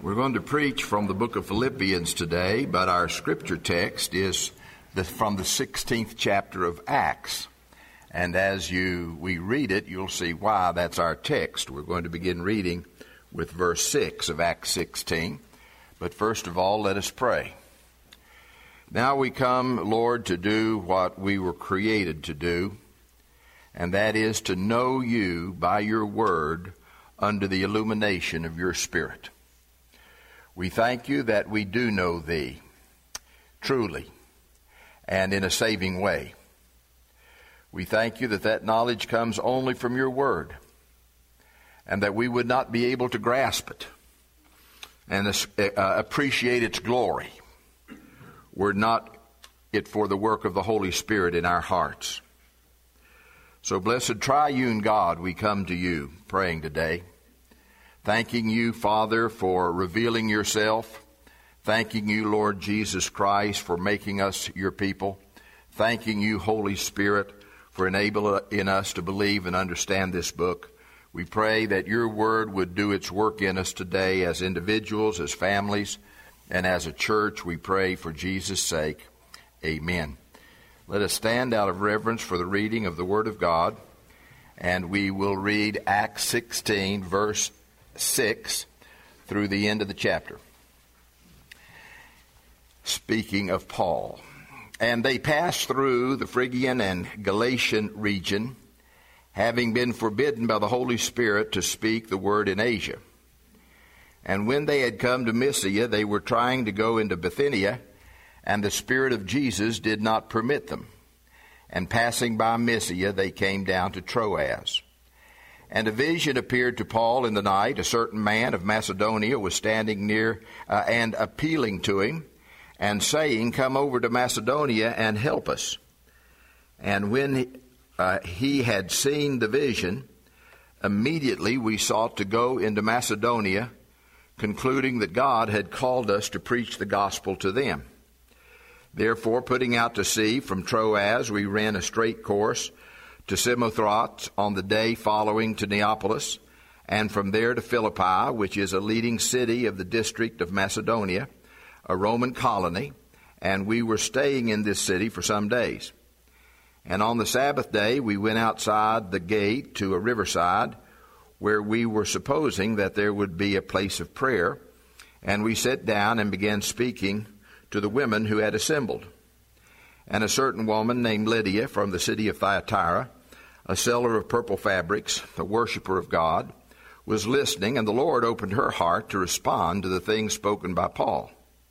We're going to preach from the book of Philippians today, but our scripture text is from the 16th chapter of Acts. And as we read it, you'll see why that's our text. We're going to begin reading with verse 6 of Acts 16. But first of all, let us pray. Now we come, Lord, to do what we were created to do, and that is to know you by your word under the illumination of your Spirit. We thank you that we do know thee, truly, and in a saving way. We thank you that knowledge comes only from your word, and that we would not be able to grasp it and appreciate its glory were not it for the work of the Holy Spirit in our hearts. So blessed triune God, we come to you praying today, thanking you, Father, for revealing yourself, thanking you, Lord Jesus Christ, for making us your people, thanking you, Holy Spirit, for enabling us to believe and understand this book. We pray that your word would do its work in us today as individuals, as families, and as a church. We pray for Jesus' sake. Amen. Let us stand out of reverence for the reading of the Word of God, and we will read Acts 16, verse 6 through the end of the chapter. Speaking of Paul. And they passed through the Phrygian and Galatian region, having been forbidden by the Holy Spirit to speak the word in Asia. And when they had come to Mysia, they were trying to go into Bithynia, and the Spirit of Jesus did not permit them. And passing by Mysia, they came down to Troas. And a vision appeared to Paul in the night. A certain man of Macedonia was standing near and appealing to him, and saying, "Come over to Macedonia and help us." And when he had seen the vision, immediately we sought to go into Macedonia, concluding that God had called us to preach the gospel to them. Therefore, putting out to sea from Troas, we ran a straight course to Samothrace on the day following to Neapolis, and from there to Philippi, which is a leading city of the district of Macedonia, a Roman colony, and we were staying in this city for some days. And on the Sabbath day, we went outside the gate to a riverside, where we were supposing that there would be a place of prayer, and we sat down and began speaking to the women who had assembled. And a certain woman named Lydia from the city of Thyatira, a seller of purple fabrics, a worshiper of God, was listening, and the Lord opened her heart to respond to the things spoken by Paul.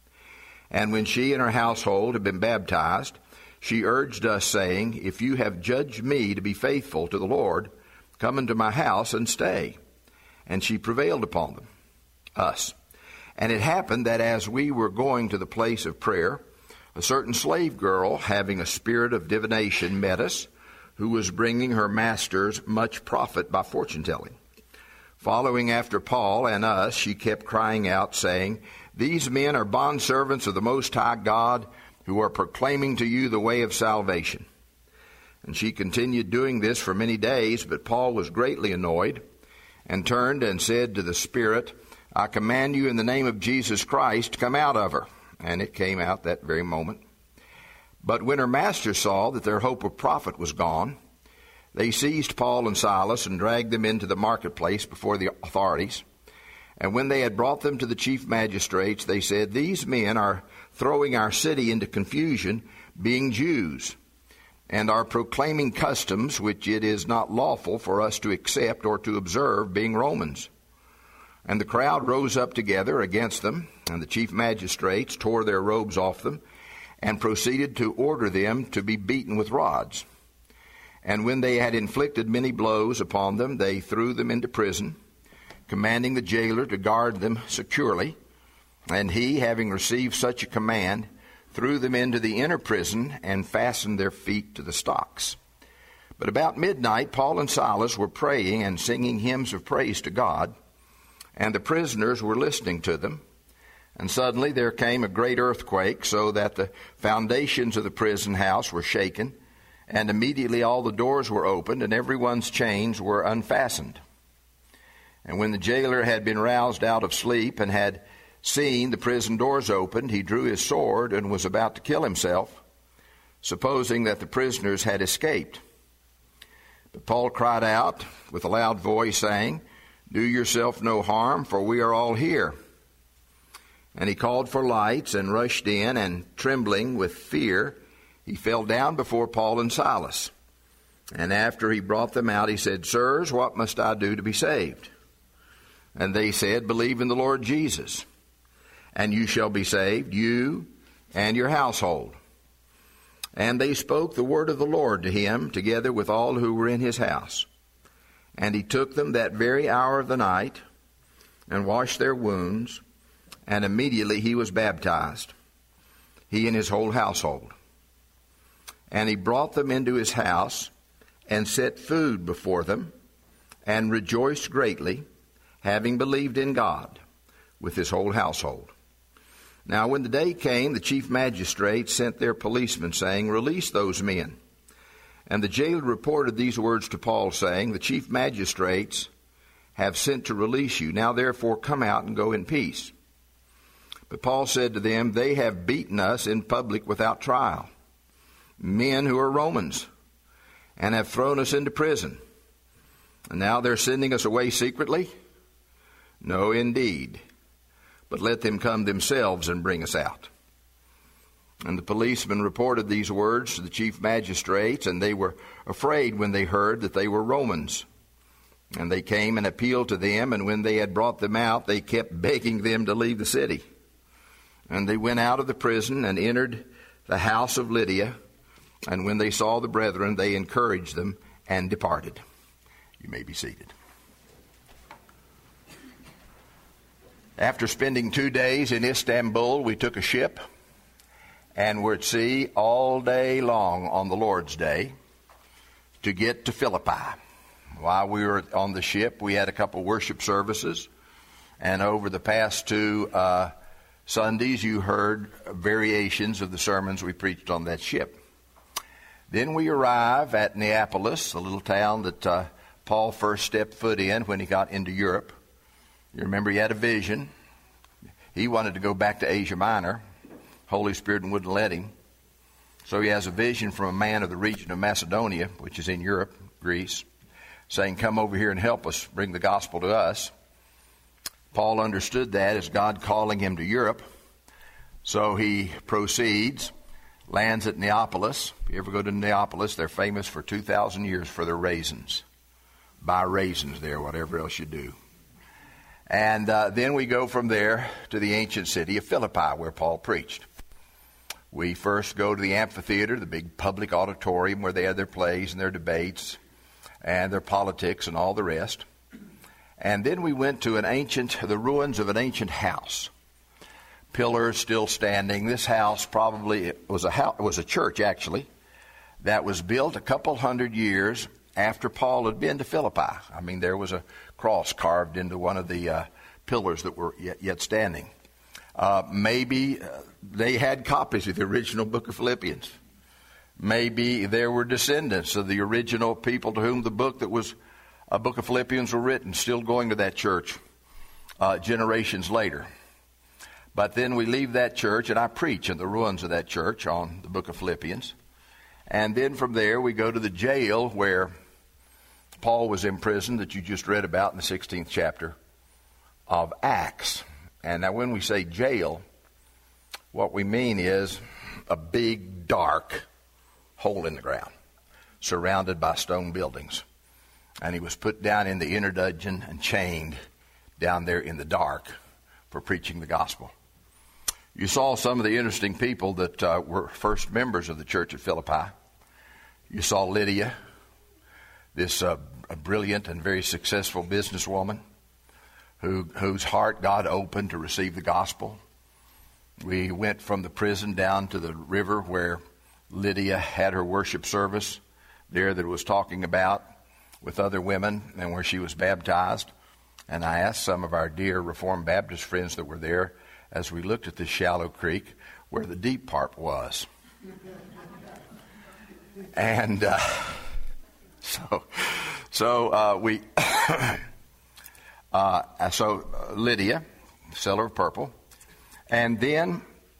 And when she and her household had been baptized, she urged us, saying, "If you have judged me to be faithful to the Lord, come into my house and stay." And she prevailed upon us. And it happened that as we were going to the place of prayer, a certain slave girl, having a spirit of divination, met us, who was bringing her masters much profit by fortune-telling. Following after Paul and us, she kept crying out, saying, "These men are bondservants of the Most High God, who are proclaiming to you the way of salvation." And she continued doing this for many days, but Paul was greatly annoyed, and turned and said to the spirit, "I command you in the name of Jesus Christ to come out of her." And it came out that very moment. But when her masters saw that their hope of profit was gone, they seized Paul and Silas and dragged them into the marketplace before the authorities. And when they had brought them to the chief magistrates, they said, "These men are throwing our city into confusion, being Jews, and are proclaiming customs which it is not lawful for us to accept or to observe, being Romans." And the crowd rose up together against them, and the chief magistrates tore their robes off them, and proceeded to order them to be beaten with rods. And when they had inflicted many blows upon them, they threw them into prison, commanding the jailer to guard them securely. And he, having received such a command, threw them into the inner prison and fastened their feet to the stocks. But about midnight, Paul and Silas were praying and singing hymns of praise to God, and the prisoners were listening to them. And suddenly there came a great earthquake, so that the foundations of the prison house were shaken, and immediately all the doors were opened, and everyone's chains were unfastened. And when the jailer had been roused out of sleep and had Seeing the prison doors opened, he drew his sword and was about to kill himself, supposing that the prisoners had escaped. But Paul cried out with a loud voice, saying, "Do yourself no harm, for we are all here." And he called for lights and rushed in, and trembling with fear, he fell down before Paul and Silas. And after he brought them out, he said, "Sirs, what must I do to be saved?" And they said, "Believe in the Lord Jesus, and you shall be saved, you and your household." And they spoke the word of the Lord to him, together with all who were in his house. And he took them that very hour of the night, and washed their wounds, and immediately he was baptized, he and his whole household. And he brought them into his house, and set food before them, and rejoiced greatly, having believed in God, with his whole household. Now when the day came, the chief magistrates sent their policemen, saying, "Release those men." And the jailer reported these words to Paul, saying, "The chief magistrates have sent to release you. Now therefore come out and go in peace." But Paul said to them, "They have beaten us in public without trial, men who are Romans, and have thrown us into prison. And now they're sending us away secretly? No, indeed. But let them come themselves and bring us out." And the policemen reported these words to the chief magistrates, and they were afraid when they heard that they were Romans. And they came and appealed to them, and when they had brought them out, they kept begging them to leave the city. And they went out of the prison and entered the house of Lydia, and when they saw the brethren, they encouraged them and departed. You may be seated. After spending 2 days in Istanbul, we took a ship and were at sea all day long on the Lord's Day to get to Philippi. While we were on the ship, we had a couple worship services, and over the past 2 Sundays, you heard variations of the sermons we preached on that ship. Then we arrive at Neapolis, the little town that Paul first stepped foot in when he got into Europe. You remember he had a vision. He wanted to go back to Asia Minor. Holy Spirit wouldn't let him. So he has a vision from a man of the region of Macedonia, which is in Europe, Greece, saying, "Come over here and help us, bring the gospel to us." Paul understood that as God calling him to Europe. So he proceeds, lands at Neapolis. If you ever go to Neapolis, they're famous for 2,000 years for their raisins. Buy raisins there, whatever else you do. And then we go from there to the ancient city of Philippi, where Paul preached. We first go to the amphitheater, the big public auditorium where they had their plays and their debates and their politics and all the rest. And then we went to the ruins of an ancient house. Pillars still standing. This house probably was a church, actually, that was built a couple hundred years after Paul had been to Philippi. I mean, there was a cross carved into one of the pillars that were yet standing. Maybe they had copies of the original book of Philippians. Maybe there were descendants of the original people to whom the book of Philippians were written, still going to that church generations later. But then we leave that church, and I preach in the ruins of that church on the book of Philippians. And then from there we go to the jail where Paul was imprisoned, that you just read about in the 16th chapter of Acts. And now when we say jail, what we mean is a big, dark hole in the ground, surrounded by stone buildings. And he was put down in the inner dungeon and chained down there in the dark for preaching the gospel. You saw some of the interesting people that were first members of the church at Philippi. You saw Lydia, this a brilliant and very successful businesswoman whose heart God opened to receive the gospel. We went from the prison down to the river where Lydia had her worship service there that was talking about with other women, and where she was baptized. And I asked some of our dear Reformed Baptist friends that were there, as we looked at this shallow creek, where the deep part was. And so Lydia, seller of purple, And then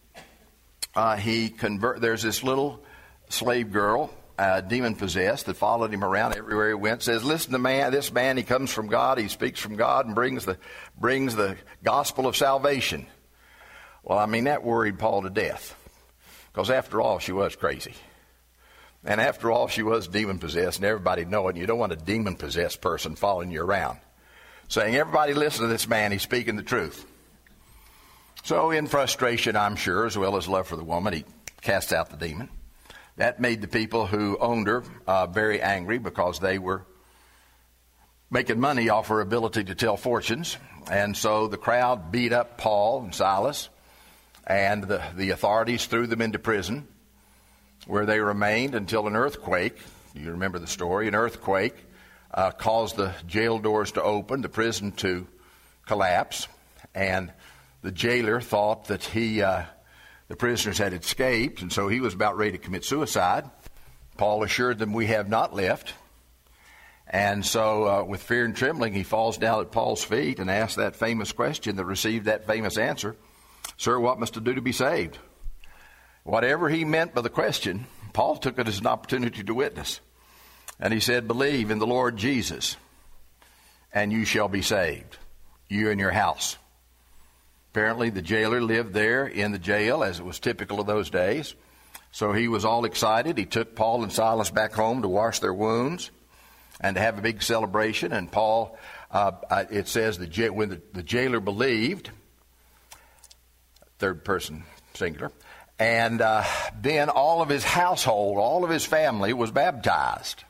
there's this little slave girl, demon-possessed, that followed him around everywhere he went. Says, listen to this man, he comes from God, he speaks from God, and brings the gospel of salvation. Well, I mean, that worried Paul to death. Because after all, she was crazy. And after all, she was demon-possessed, and everybody know it. You don't want a demon-possessed person following you around, saying, everybody listen to this man, he's speaking the truth. So in frustration, I'm sure, as well as love for the woman, he cast out the demon. That made the people who owned her very angry, because they were making money off her ability to tell fortunes. And so the crowd beat up Paul and Silas, and the authorities threw them into prison, where they remained until an earthquake. You remember the story. An earthquake caused the jail doors to open, the prison to collapse, and the jailer thought that the prisoners had escaped, and so he was about ready to commit suicide. Paul assured them, we have not left. And so with fear and trembling, he falls down at Paul's feet and asks that famous question that received that famous answer, Sir, what must I do to be saved? Whatever he meant by the question, Paul took it as an opportunity to witness. And he said, believe in the Lord Jesus, and you shall be saved, you and your house. Apparently the jailer lived there in the jail, as it was typical of those days. So he was all excited. He took Paul and Silas back home to wash their wounds and to have a big celebration. And Paul, it says when the jailer believed, third person singular, and then all of his household, all of his family was baptized.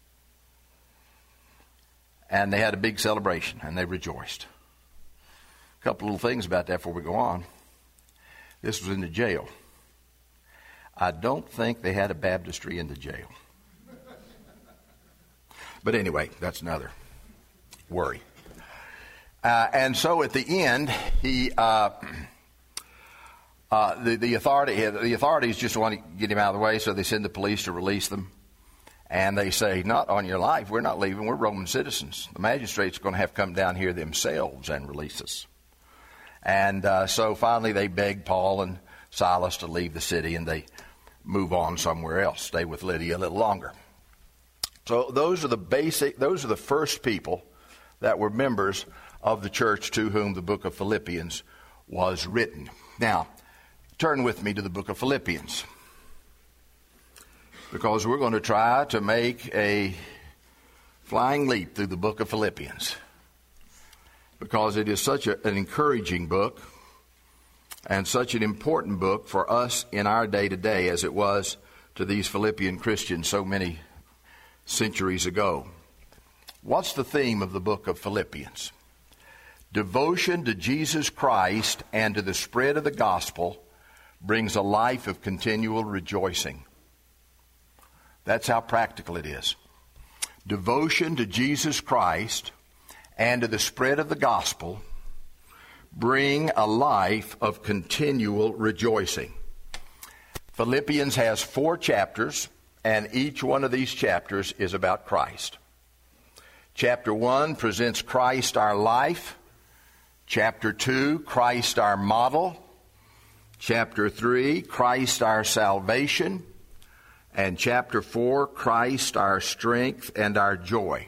And they had a big celebration, and they rejoiced. A couple little things about that before we go on. This was in the jail. I don't think they had a baptistry in the jail. But anyway, that's another worry. And so at the end, the authorities just want to get him out of the way, so they send the police to release them. And they say, not on your life, we're not leaving, we're Roman citizens. The magistrates are going to have to come down here themselves and release us. And so finally they beg Paul and Silas to leave the city, and they move on somewhere else, stay with Lydia a little longer. So those are the first people that were members of the church to whom the book of Philippians was written. Now, turn with me to the book of Philippians, because we're going to try to make a flying leap through the book of Philippians, because it is such an encouraging book and such an important book for us in our day-to-day, as it was to these Philippian Christians so many centuries ago. What's the theme of the book of Philippians? Devotion to Jesus Christ and to the spread of the gospel brings a life of continual rejoicing. That's how practical it is. Devotion to Jesus Christ and to the spread of the gospel bring a life of continual rejoicing. Philippians has 4 chapters, and each one of these chapters is about Christ. Chapter 1 presents Christ our life. Chapter 2, Christ our model. Chapter 3, Christ our salvation. And chapter 4, Christ our strength and our joy.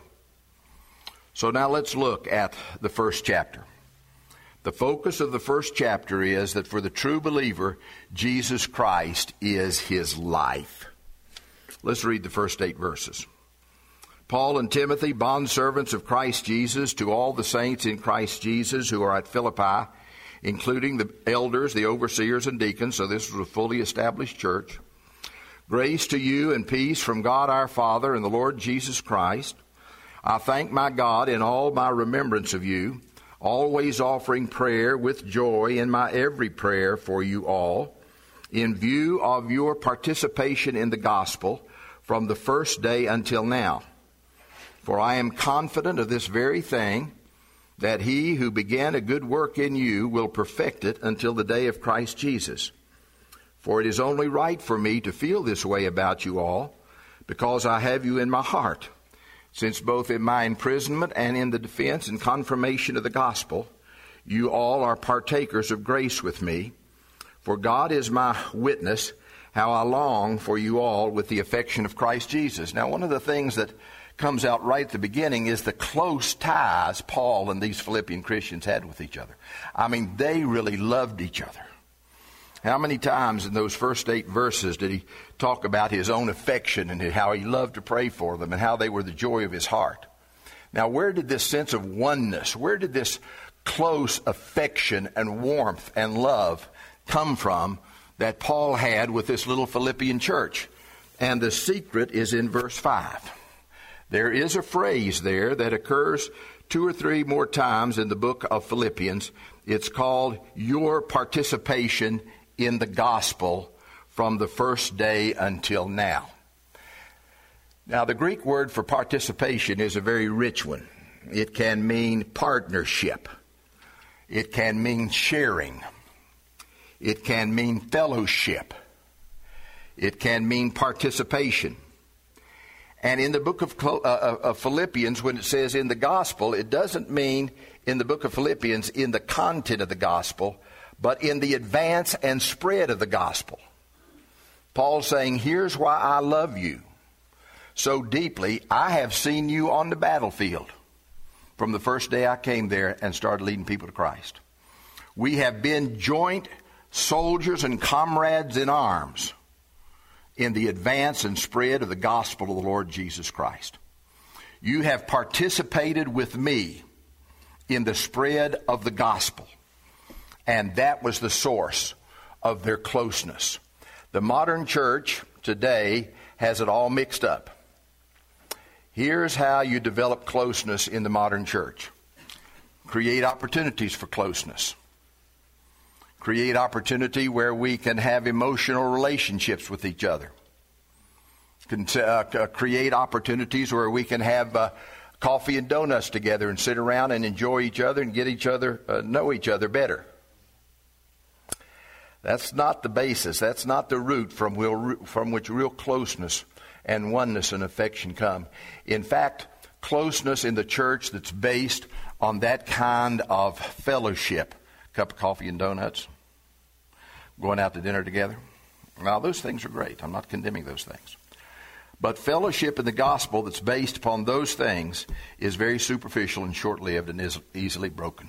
So now let's look at the first chapter. The focus of the first chapter is that for the true believer, Jesus Christ is his life. Let's read the first 8 verses. Paul and Timothy, bondservants of Christ Jesus, to all the saints in Christ Jesus who are at Philippi, including the elders, the overseers, and deacons, so this was a fully established church. Grace to you and peace from God our Father and the Lord Jesus Christ. I thank my God in all my remembrance of you, always offering prayer with joy in my every prayer for you all, in view of your participation in the gospel from the first day until now. For I am confident of this very thing, that he who began a good work in you will perfect it until the day of Christ Jesus. For it is only right for me to feel this way about you all, because I have you in my heart, since both in my imprisonment and in the defense and confirmation of the gospel, you all are partakers of grace with me, For God is my witness, how I long for you all with the affection of Christ Jesus. Now, one of the things that comes out right at the beginning is the close ties Paul and these Philippian Christians had with each other. I mean, they really loved each other. How many times in those first 8 verses did he talk about his own affection and how he loved to pray for them and how they were the joy of his heart? Now, where did this sense of oneness, where did this close affection and warmth and love come from that Paul had with this little Philippian church? And the secret is in verse 5. There is a phrase there that occurs 2 or 3 more times in the book of Philippians. It's called your participation in the gospel from the first day until now. Now, the Greek word for participation is a very rich one. It can mean partnership. It can mean sharing. It can mean fellowship. It can mean participation. And in the book of Philippians, when it says in the gospel, it doesn't mean in the book of Philippians in the content of the gospel, but in the advance and spread of the gospel. Paul's saying, here's why I love you so deeply. I have seen you on the battlefield from the first day I came there and started leading people to Christ. We have been joint soldiers and comrades in arms in the advance and spread of the gospel of the Lord Jesus Christ. You have participated with me in the spread of the gospel. And that was the source of their closeness. The modern church today has it all mixed up. Here's how you develop closeness in the modern church. Create opportunities for closeness. Create opportunity where we can have emotional relationships with each other. Create opportunities where we can have coffee and donuts together and sit around and enjoy each other and get each other, know each other better. That's not the basis. That's not the root from which real closeness and oneness and affection come. In fact, closeness in the church that's based on that kind of fellowship, cup of coffee and donuts, going out to dinner together. Now, those things are great. I'm not condemning those things. But fellowship in the gospel that's based upon those things is very superficial and short-lived and is easily broken.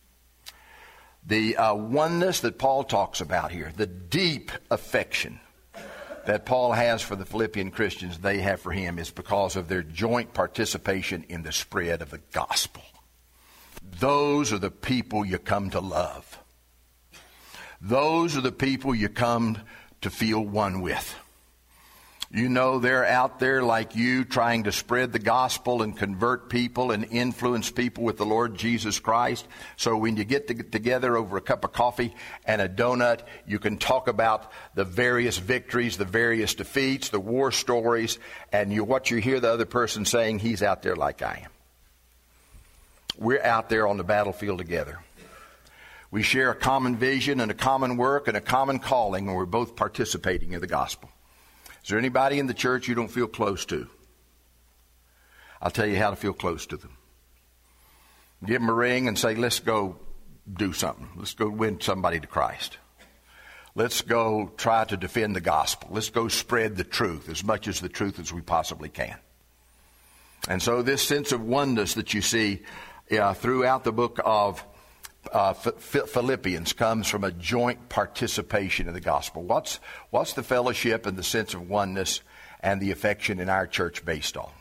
The oneness that Paul talks about here, the deep affection that Paul has for the Philippian Christians, they have for him, is because of their joint participation in the spread of the gospel. Those are the people you come to love. Those are the people you come to feel one with. You know they're out there like you trying to spread the gospel and convert people and influence people with the Lord Jesus Christ. So when you get together over a cup of coffee and a donut, you can talk about the various victories, the various defeats, the war stories, and what you hear the other person saying, he's out there like I am. We're out there on the battlefield together. We share a common vision and a common work and a common calling, and we're both participating in the gospel. Is there anybody in the church you don't feel close to? I'll tell you how to feel close to them. Give them a ring and say, let's go do something. Let's go win somebody to Christ. Let's go try to defend the gospel. Let's go spread the truth, as much as the truth as we possibly can. And so this sense of oneness that you see throughout the book of Philippians comes from a joint participation in the gospel. What's the fellowship and the sense of oneness and the affection in our church based on?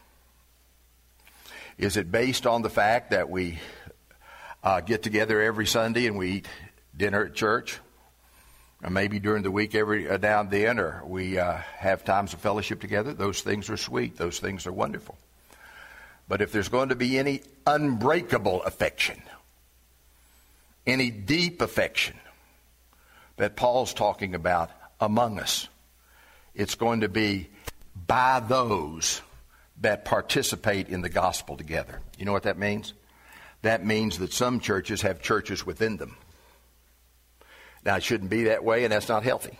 Is it based on the fact that we get together every Sunday and we eat dinner at church? Or maybe during the week every now and then, or we have times of fellowship together? Those things are sweet. Those things are wonderful. But if there's going to be any unbreakable affection, any deep affection that Paul's talking about among us, it's going to be by those that participate in the gospel together. You know what that means? That means that some churches have churches within them. Now, it shouldn't be that way, and that's not healthy.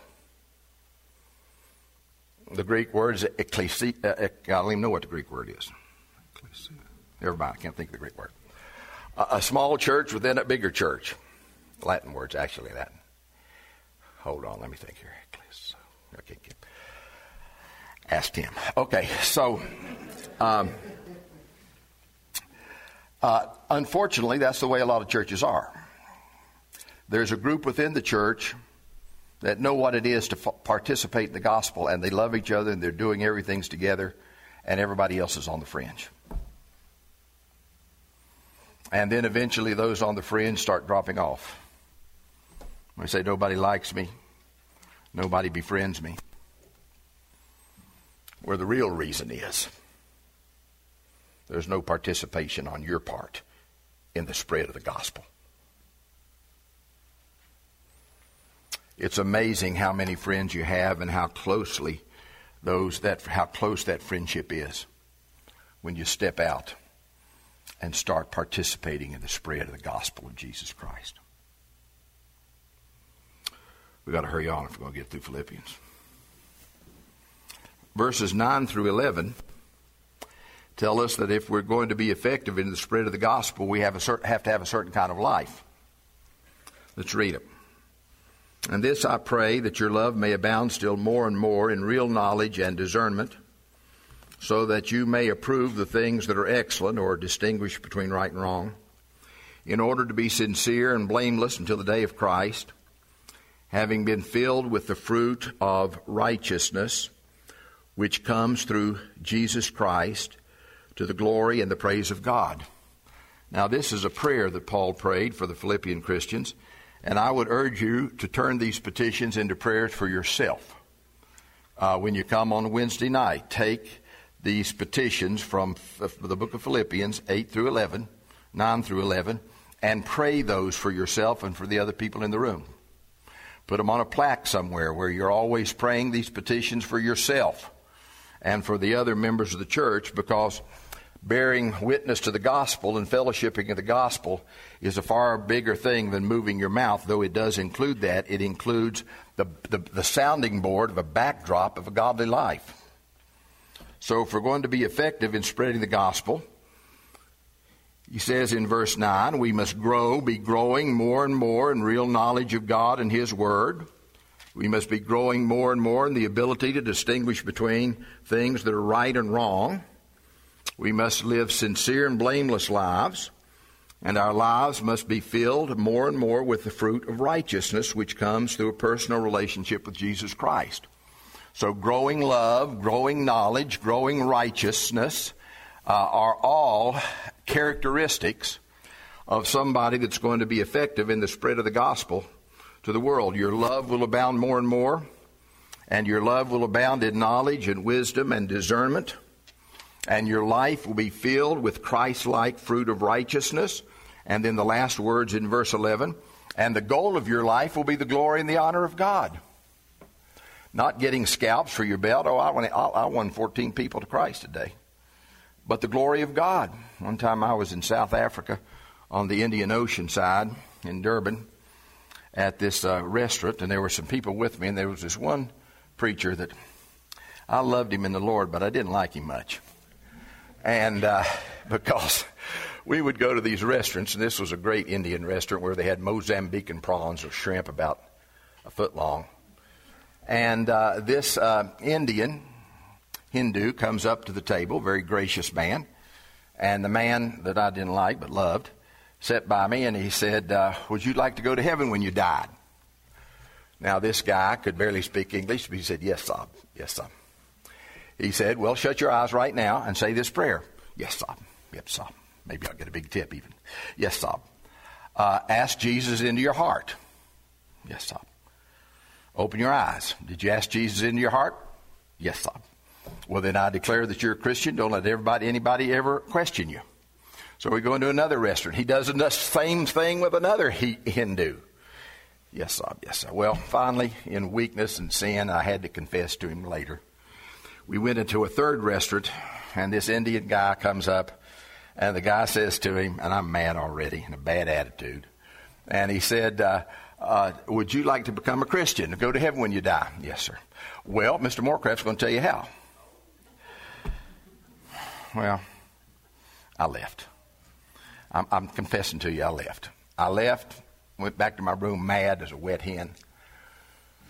The Greek word is ecclesia. I don't even know what the Greek word is. Never mind, I can't think of the Greek word. A small church within a bigger church. Latin words, actually, Latin. Hold on, let me think here. Okay, ask him. Okay, so unfortunately, that's the way a lot of churches are. There's a group within the church that know what it is to participate in the gospel, and they love each other, and they're doing everything together, and everybody else is on the fringe. And then eventually those on the fringe start dropping off. They say, nobody likes me. Nobody befriends me. Where the real reason is, there's no participation on your part in the spread of the gospel. It's amazing how many friends you have and how close that friendship is when you step out and start participating in the spread of the gospel of Jesus Christ. We've got to hurry on if we're going to get through Philippians. Verses 9 through 11 tell us that if we're going to be effective in the spread of the gospel, we have to have a certain kind of life. Let's read it. And this I pray, that your love may abound still more and more in real knowledge and discernment, so that you may approve the things that are excellent, or distinguish between right and wrong, in order to be sincere and blameless until the day of Christ, having been filled with the fruit of righteousness, which comes through Jesus Christ, to the glory and the praise of God. Now, this is a prayer that Paul prayed for the Philippian Christians, and I would urge you to turn these petitions into prayers for yourself. When you come on Wednesday night, take these petitions from the book of Philippians 8 through 11, 9 through 11, and pray those for yourself and for the other people in the room. Put them on a plaque somewhere where you're always praying these petitions for yourself and for the other members of the church, because bearing witness to the gospel and fellowshipping of the gospel is a far bigger thing than moving your mouth, though it does include that. It includes the sounding board of a backdrop of a godly life. So if we're going to be effective in spreading the gospel, he says in verse 9, we must be growing more and more in real knowledge of God and His Word. We must be growing more and more in the ability to distinguish between things that are right and wrong. We must live sincere and blameless lives, and our lives must be filled more and more with the fruit of righteousness, which comes through a personal relationship with Jesus Christ. So growing love, growing knowledge, growing righteousness are all characteristics of somebody that's going to be effective in the spread of the gospel to the world. Your love will abound more and more, and your love will abound in knowledge and wisdom and discernment, and your life will be filled with Christ-like fruit of righteousness. And then the last words in verse 11, and the goal of your life will be the glory and the honor of God. Not getting scalps for your belt. Oh, I won 14 people to Christ today. But the glory of God. One time I was in South Africa on the Indian Ocean side in Durban at this restaurant, and there were some people with me, and there was this one preacher that I loved him in the Lord, but I didn't like him much. And because we would go to these restaurants, and this was a great Indian restaurant where they had Mozambican prawns or shrimp about a foot long. And this Hindu comes up to the table, very gracious man, and the man that I didn't like but loved sat by me, and he said, would you like to go to heaven when you died? Now, this guy could barely speak English, but he said, yes, sir. Yes, sir. He said, well, shut your eyes right now and say this prayer. Yes, sir. Yep, sir. Maybe I'll get a big tip even. Yes, sir. Ask Jesus into your heart. Yes, sir. Open your eyes. Did you ask Jesus into your heart? Yes, sir. Well, then I declare that you're a Christian. Don't let anybody ever question you. So we go into another restaurant. He does the same thing with another Hindu. Yes, sir. Yes, sir. Well, finally, in weakness and sin, I had to confess to him later. We went into a third restaurant, and this Indian guy comes up, and the guy says to him, and I'm mad already, in a bad attitude, and he said, would you like to become a Christian, to go to heaven when you die? Yes, sir. Well, Mr. Morecraft's going to tell you how. Well, I left. I'm confessing to you, I left. I left, went back to my room mad as a wet hen.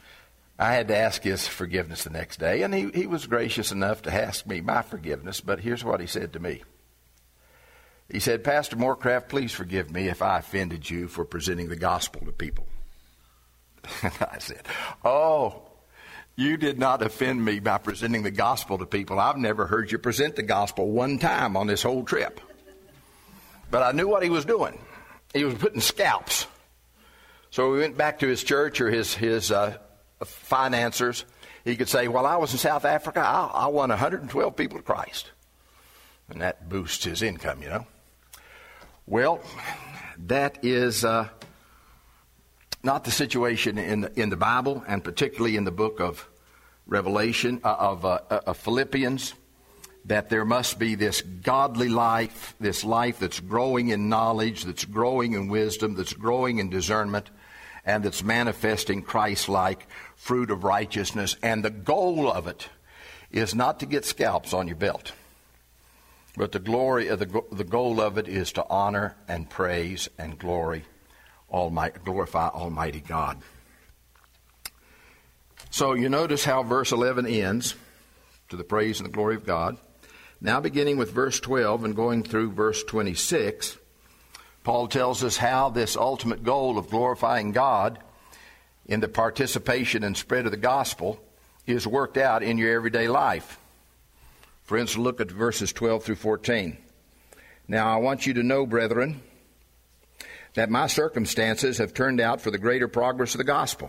I had to ask his forgiveness the next day, and he was gracious enough to ask me my forgiveness, but here's what he said to me. He said, Pastor Morecraft, please forgive me if I offended you for presenting the gospel to people. And I said, oh, you did not offend me by presenting the gospel to people. I've never heard you present the gospel one time on this whole trip. But I knew what he was doing. He was putting scalps. So we went back to his church or his financiers. He could say, well, I was in South Africa. I won 112 people to Christ. And that boosts his income, you know. Well, that is not the situation in the Bible, and particularly in the book of Revelation, of Philippians, that there must be this godly life, this life that's growing in knowledge, that's growing in wisdom, that's growing in discernment, and that's manifesting Christ-like fruit of righteousness. And the goal of it is not to get scalps on your belt, but the goal of it is to honor and praise and glorify Almighty God. So you notice how verse 11 ends, to the praise and the glory of God. Now beginning with verse 12 and going through verse 26, Paul tells us how this ultimate goal of glorifying God in the participation and spread of the gospel is worked out in your everyday life. For instance, look at verses 12 through 14. Now I want you to know, brethren, that my circumstances have turned out for the greater progress of the gospel,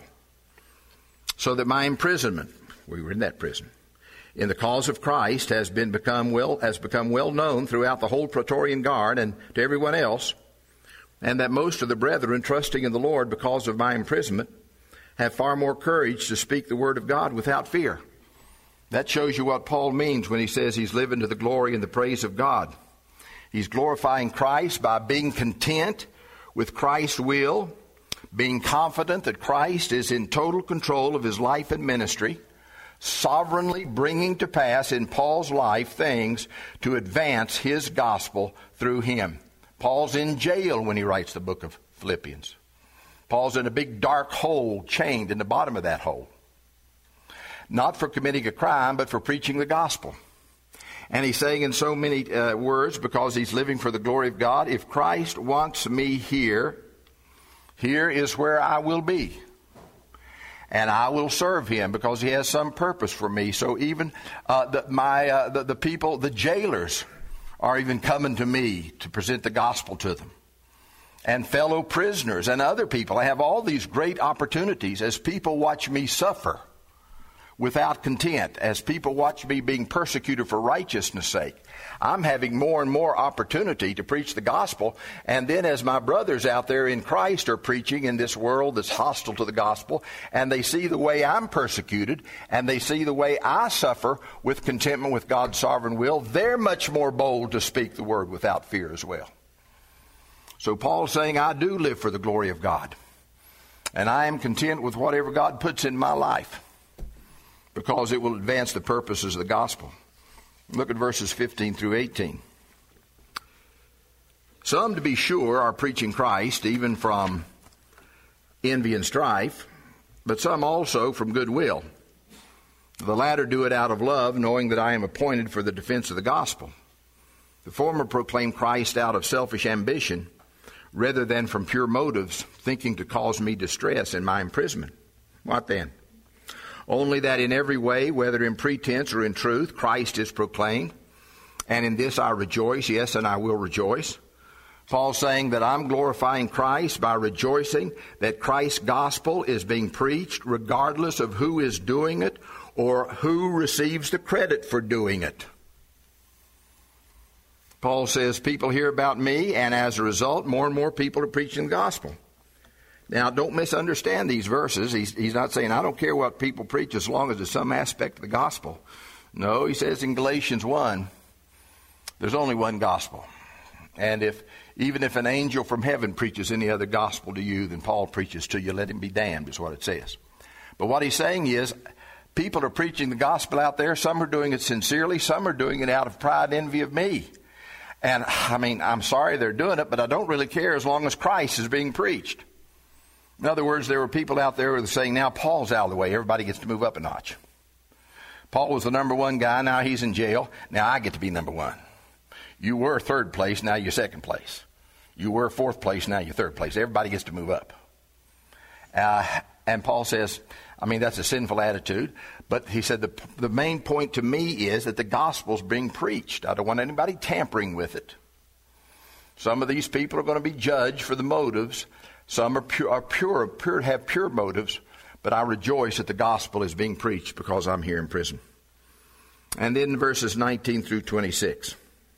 so that my imprisonment, we were in that prison, in the cause of Christ has become well known throughout the whole Praetorian Guard and to everyone else, and that most of the brethren, trusting in the Lord because of my imprisonment, have far more courage to speak the word of God without fear. That shows you what Paul means when he says he's living to the glory and the praise of God. He's glorifying Christ by being content with Christ's will, being confident that Christ is in total control of his life and ministry, sovereignly bringing to pass in Paul's life things to advance his gospel through him. Paul's in jail when he writes the book of Philippians. Paul's in a big dark hole, chained in the bottom of that hole. Not for committing a crime, but for preaching the gospel. And he's saying in so many words, because he's living for the glory of God, if Christ wants me here, here is where I will be. And I will serve him because he has some purpose for me. So even the people, the jailers, are even coming to me to present the gospel to them. And fellow prisoners and other people. I have all these great opportunities as people watch me suffer without content, as people watch me being persecuted for righteousness' sake. I'm having more and more opportunity to preach the gospel, and then as my brothers out there in Christ are preaching in this world that's hostile to the gospel, and they see the way I'm persecuted, and they see the way I suffer with contentment with God's sovereign will, they're much more bold to speak the word without fear as well. So Paul's saying, I do live for the glory of God, and I am content with whatever God puts in my life, because it will advance the purposes of the gospel. Look at verses 15 through 18. Some, to be sure, are preaching Christ, even from envy and strife, but some also from goodwill. The latter do it out of love, knowing that I am appointed for the defense of the gospel. The former proclaim Christ out of selfish ambition, rather than from pure motives, thinking to cause me distress in my imprisonment. What then? Only that in every way, whether in pretense or in truth, Christ is proclaimed. And in this I rejoice, yes, and I will rejoice. Paul's saying that I'm glorifying Christ by rejoicing that Christ's gospel is being preached regardless of who is doing it or who receives the credit for doing it. Paul says people hear about me, and as a result, more and more people are preaching the gospel. Now, don't misunderstand these verses. He's not saying, I don't care what people preach as long as there's some aspect of the gospel. No, he says in Galatians 1, there's only one gospel. And even if an angel from heaven preaches any other gospel to you than Paul preaches to you, let him be damned, is what it says. But what he's saying is, people are preaching the gospel out there. Some are doing it sincerely. Some are doing it out of pride and envy of me. And, I'm sorry they're doing it, but I don't really care as long as Christ is being preached. In other words, there were people out there who were saying, now Paul's out of the way. Everybody gets to move up a notch. Paul was the number one guy. Now he's in jail. Now I get to be number one. You were third place. Now you're second place. You were fourth place. Now you're third place. Everybody gets to move up. And Paul says, I mean, that's a sinful attitude. But he said the main point to me is that the gospel's being preached. I don't want anybody tampering with it. Some of these people are going to be judged for the motives. Some have pure motives. But I rejoice that the gospel is being preached because I'm here in prison. And then verses 19 through 26.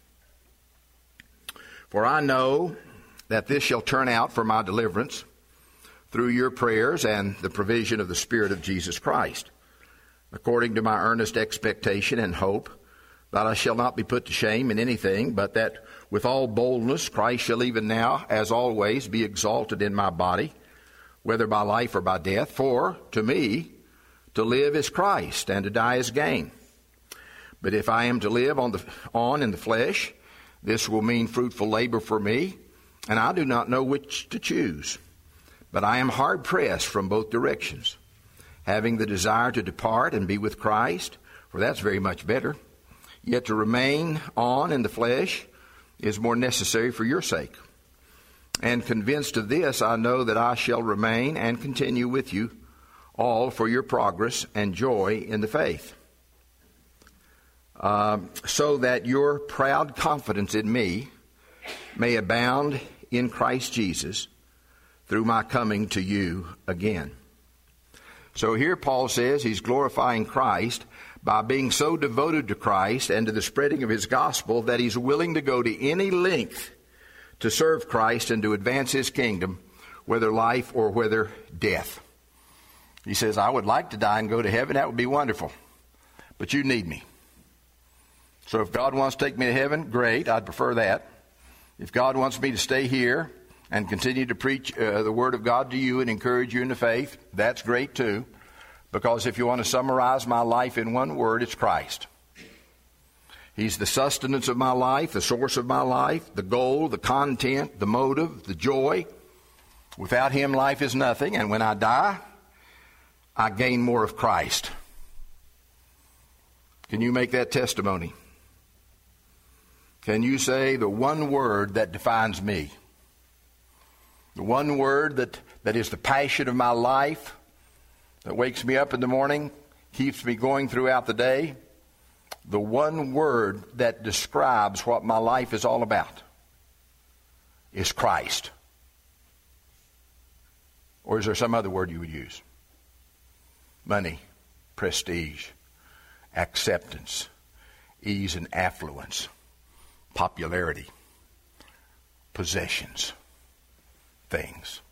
For I know that this shall turn out for my deliverance through your prayers and the provision of the Spirit of Jesus Christ, according to my earnest expectation and hope that I shall not be put to shame in anything, but that with all boldness Christ shall even now, as always, be exalted in my body, whether by life or by death. For to me, to live is Christ, and to die is gain. But if I am to live on in the flesh, this will mean fruitful labor for me, and I do not know which to choose. But I am hard pressed from both directions, having the desire to depart and be with Christ, for that's very much better. Yet to remain on in the flesh is more necessary for your sake. And convinced of this, I know that I shall remain and continue with you all for your progress and joy in the faith, so that your proud confidence in me may abound in Christ Jesus through my coming to you again. So here Paul says he's glorifying Christ by being so devoted to Christ and to the spreading of his gospel that he's willing to go to any length to serve Christ and to advance his kingdom, whether life or whether death. He says, I would like to die and go to heaven. That would be wonderful. But you need me. So if God wants to take me to heaven, great. I'd prefer that. If God wants me to stay here and continue to preach the Word of God to you and encourage you in the faith, that's great too. Because if you want to summarize my life in one word, it's Christ. He's the sustenance of my life, the source of my life, the goal, the content, the motive, the joy. Without Him, life is nothing. And when I die, I gain more of Christ. Can you make that testimony? Can you say the one word that defines me? The one word that is the passion of my life, that wakes me up in the morning, keeps me going throughout the day. The one word that describes what my life is all about is Christ. Or is there some other word you would use? Money, prestige, acceptance, ease and affluence, popularity, possessions, things.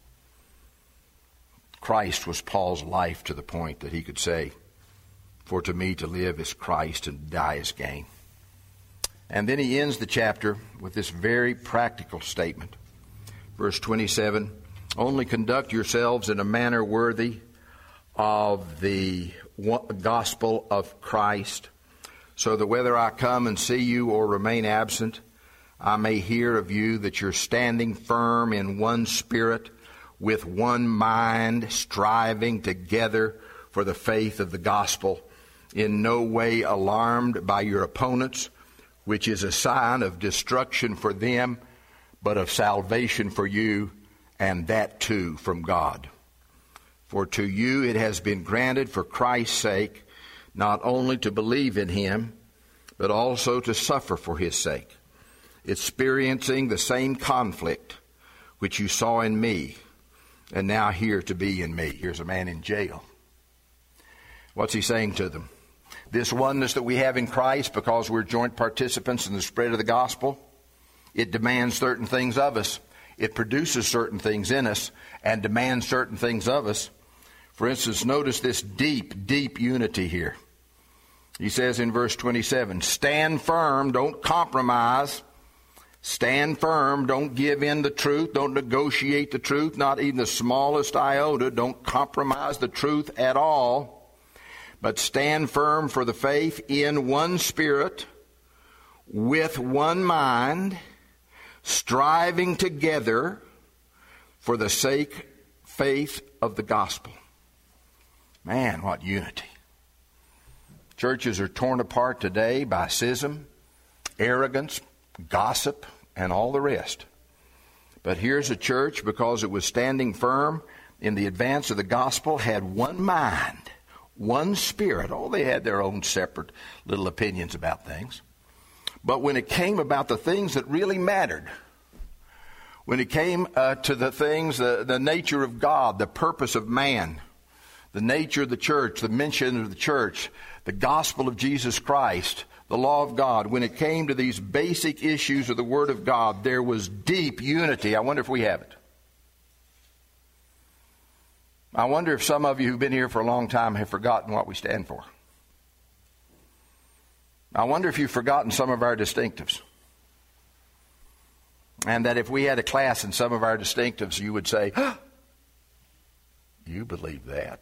Christ was Paul's life to the point that he could say, for to me to live is Christ and to die is gain. And then he ends the chapter with this very practical statement. Verse 27, only conduct yourselves in a manner worthy of the gospel of Christ, so that whether I come and see you or remain absent, I may hear of you that you're standing firm in one spirit, with one mind, striving together for the faith of the gospel, in no way alarmed by your opponents, which is a sign of destruction for them, but of salvation for you, and that too from God. For to you it has been granted for Christ's sake, not only to believe in Him, but also to suffer for His sake, experiencing the same conflict which you saw in me, and now here to be in me. Here's a man in jail. What's he saying to them? This oneness that we have in Christ, because we're joint participants in the spread of the gospel, it demands certain things of us. It produces certain things in us and demands certain things of us. For instance, notice this deep, deep unity here. He says in verse 27, stand firm, don't compromise. Stand firm, don't give in the truth, don't negotiate the truth, not even the smallest iota, don't compromise the truth at all, but stand firm for the faith in one spirit, with one mind, striving together for the sake faith of the gospel. Man, what unity. Churches are torn apart today by schism, arrogance, gossip, and all the rest. But here's a church, because it was standing firm in the advance of the gospel, had one mind, one spirit. Oh, they had their own separate little opinions about things. But when it came about the things that really mattered, when it came to the things, the nature of God, the purpose of man, the nature of the church, the mission of the church, the gospel of Jesus Christ, the law of God, when it came to these basic issues of the Word of God, there was deep unity. I wonder if we have it. I wonder if some of you who've been here for a long time have forgotten what we stand for. I wonder if you've forgotten some of our distinctives. And that if we had a class in some of our distinctives, you would say, you believe that?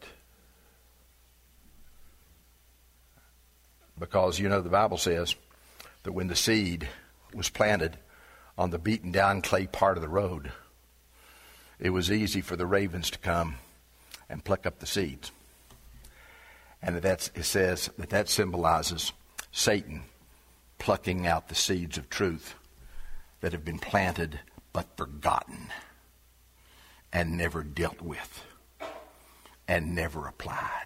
Because, you know, the Bible says that when the seed was planted on the beaten down clay part of the road, it was easy for the ravens to come and pluck up the seeds. And it says that symbolizes Satan plucking out the seeds of truth that have been planted but forgotten and never dealt with and never applied.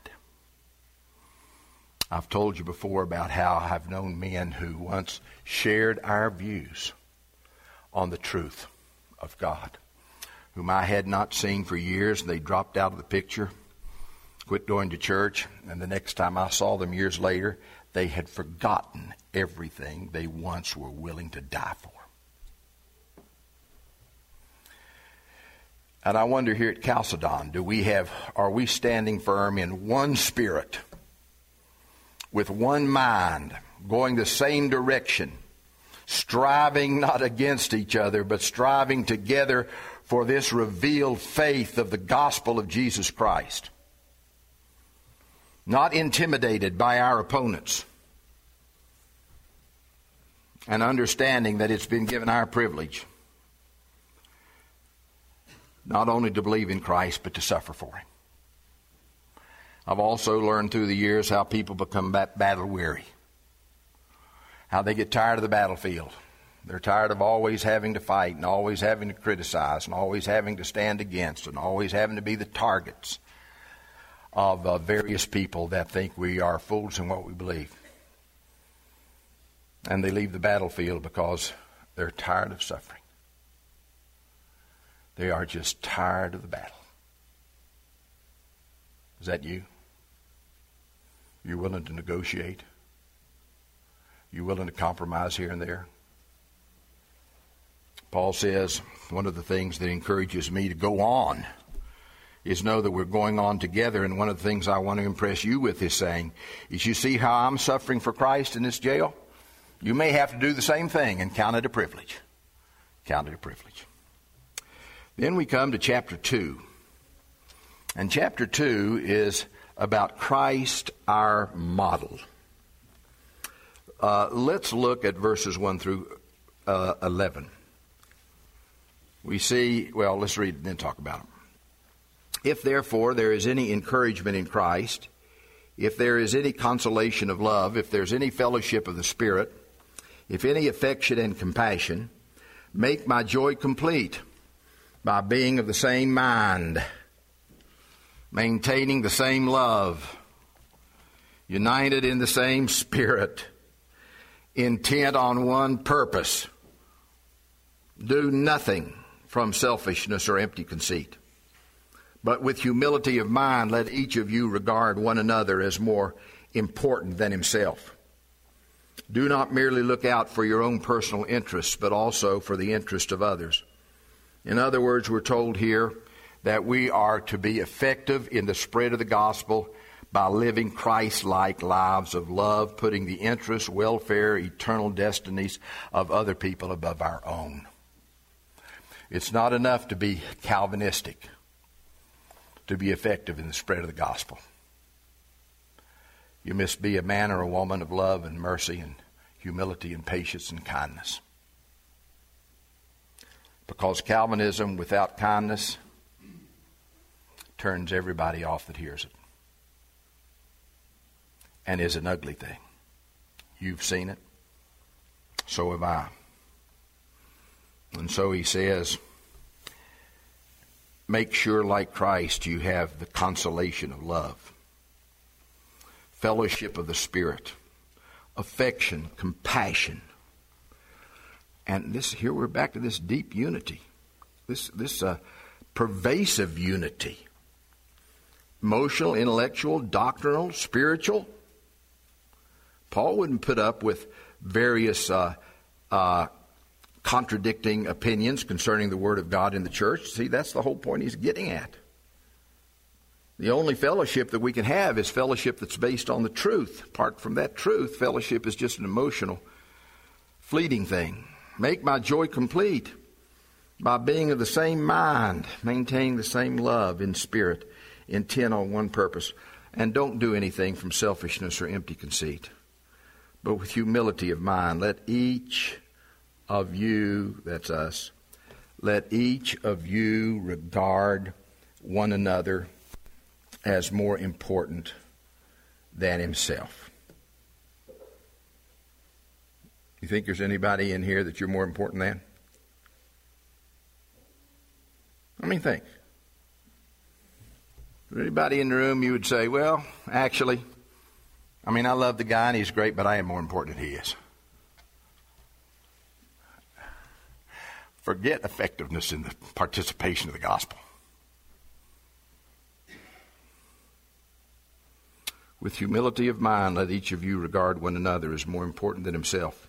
I've told you before about how I've known men who once shared our views on the truth of God, whom I had not seen for years, and they dropped out of the picture, quit going to church, and the next time I saw them years later, they had forgotten everything they once were willing to die for. And I wonder here at Chalcedon, are we standing firm in one spirit, with one mind, going the same direction, striving not against each other, but striving together for this revealed faith of the gospel of Jesus Christ? Not intimidated by our opponents, and understanding that it's been given our privilege not only to believe in Christ, but to suffer for Him. I've also learned through the years how people become battle weary, how they get tired of the battlefield. They're tired of always having to fight and always having to criticize and always having to stand against and always having to be the targets of various people that think we are fools in what we believe. And they leave the battlefield because they're tired of suffering. They are just tired of the battle. Is that you? You're willing to negotiate? You're willing to compromise here and there? Paul says one of the things that encourages me to go on is know that we're going on together. And one of the things I want to impress you with is saying, is you see how I'm suffering for Christ in this jail? You may have to do the same thing and count it a privilege. Count it a privilege. Then we come to chapter 2. And chapter 2 is about Christ, our model. Let's look at verses 1 through 11. We see, well, let's read and then talk about them. If therefore there is any encouragement in Christ, if there is any consolation of love, if there's any fellowship of the Spirit, if any affection and compassion, make my joy complete by being of the same mind, maintaining the same love, united in the same spirit, intent on one purpose. Do nothing from selfishness or empty conceit, but with humility of mind let each of you regard one another as more important than himself. Do not merely look out for your own personal interests, but also for the interest of others. In other words, we're told here that we are to be effective in the spread of the gospel by living Christ-like lives of love, putting the interests, welfare, eternal destinies of other people above our own. It's not enough to be Calvinistic to be effective in the spread of the gospel. You must be a man or a woman of love and mercy and humility and patience and kindness. Because Calvinism without kindness turns everybody off that hears it, and is an ugly thing. You've seen it. So have I. And so he says, make sure, like Christ, you have the consolation of love, fellowship of the Spirit, affection, compassion. And here we're back to this deep unity, this pervasive unity, emotional, intellectual, doctrinal, spiritual. Paul wouldn't put up with various contradicting opinions concerning the Word of God in the church. See, that's the whole point he's getting at. The only fellowship that we can have is fellowship that's based on the truth. Apart from that truth, fellowship is just an emotional, fleeting thing. Make my joy complete by being of the same mind, maintaining the same love in spirit, intent on one purpose. And don't do anything from selfishness or empty conceit, but with humility of mind. Let each of you, that's us, let each of you regard one another as more important than himself. You think there's anybody in here that you're more important than? I mean, think. Is there anybody in the room you would say, well, actually, I love the guy and he's great, but I am more important than he is? Forget effectiveness in the participation of the gospel. With humility of mind, let each of you regard one another as more important than himself.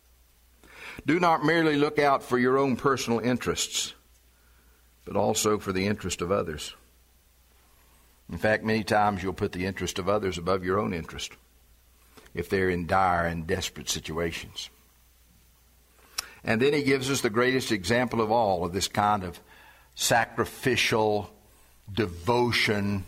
Do not merely look out for your own personal interests, but also for the interest of others. In fact, many times you'll put the interest of others above your own interest if they're in dire and desperate situations. And then he gives us the greatest example of all of this kind of sacrificial devotion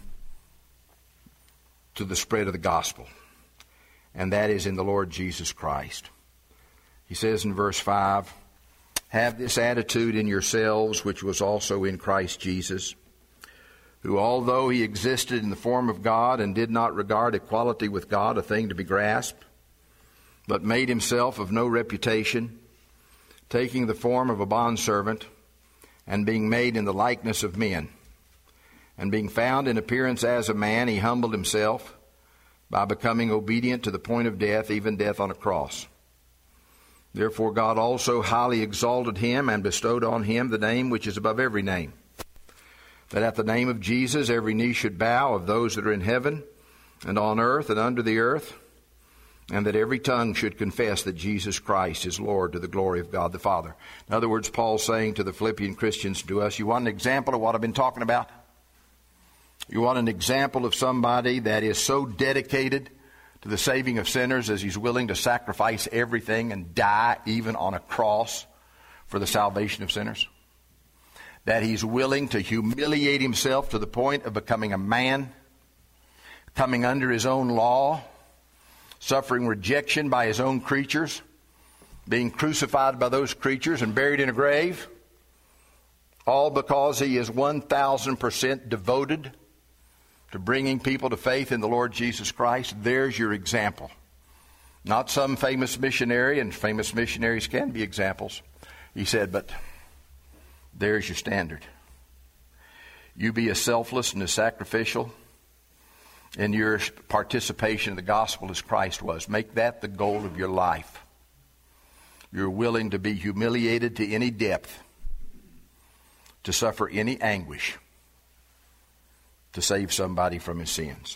to the spread of the gospel. And that is in the Lord Jesus Christ. He says in verse 5, have this attitude in yourselves, which was also in Christ Jesus, who, although he existed in the form of God and did not regard equality with God a thing to be grasped, but made himself of no reputation, taking the form of a bondservant, and being made in the likeness of men, and being found in appearance as a man, he humbled himself by becoming obedient to the point of death, even death on a cross. Therefore God also highly exalted him and bestowed on him the name which is above every name, that at the name of Jesus every knee should bow, of those that are in heaven and on earth and under the earth, and that every tongue should confess that Jesus Christ is Lord, to the glory of God the Father. In other words, Paul's saying to the Philippian Christians, to us, you want an example of what I've been talking about? You want an example of somebody that is so dedicated to the saving of sinners as he's willing to sacrifice everything and die even on a cross for the salvation of sinners? That he's willing to humiliate himself to the point of becoming a man, coming under his own law, suffering rejection by his own creatures, being crucified by those creatures and buried in a grave, all because he is 1,000% devoted to bringing people to faith in the Lord Jesus Christ. There's your example. Not some famous missionary, and famous missionaries can be examples. He said, but there's your standard. You be as selfless and as sacrificial in your participation in the gospel as Christ was. Make that the goal of your life. You're willing to be humiliated to any depth, to suffer any anguish, to save somebody from his sins.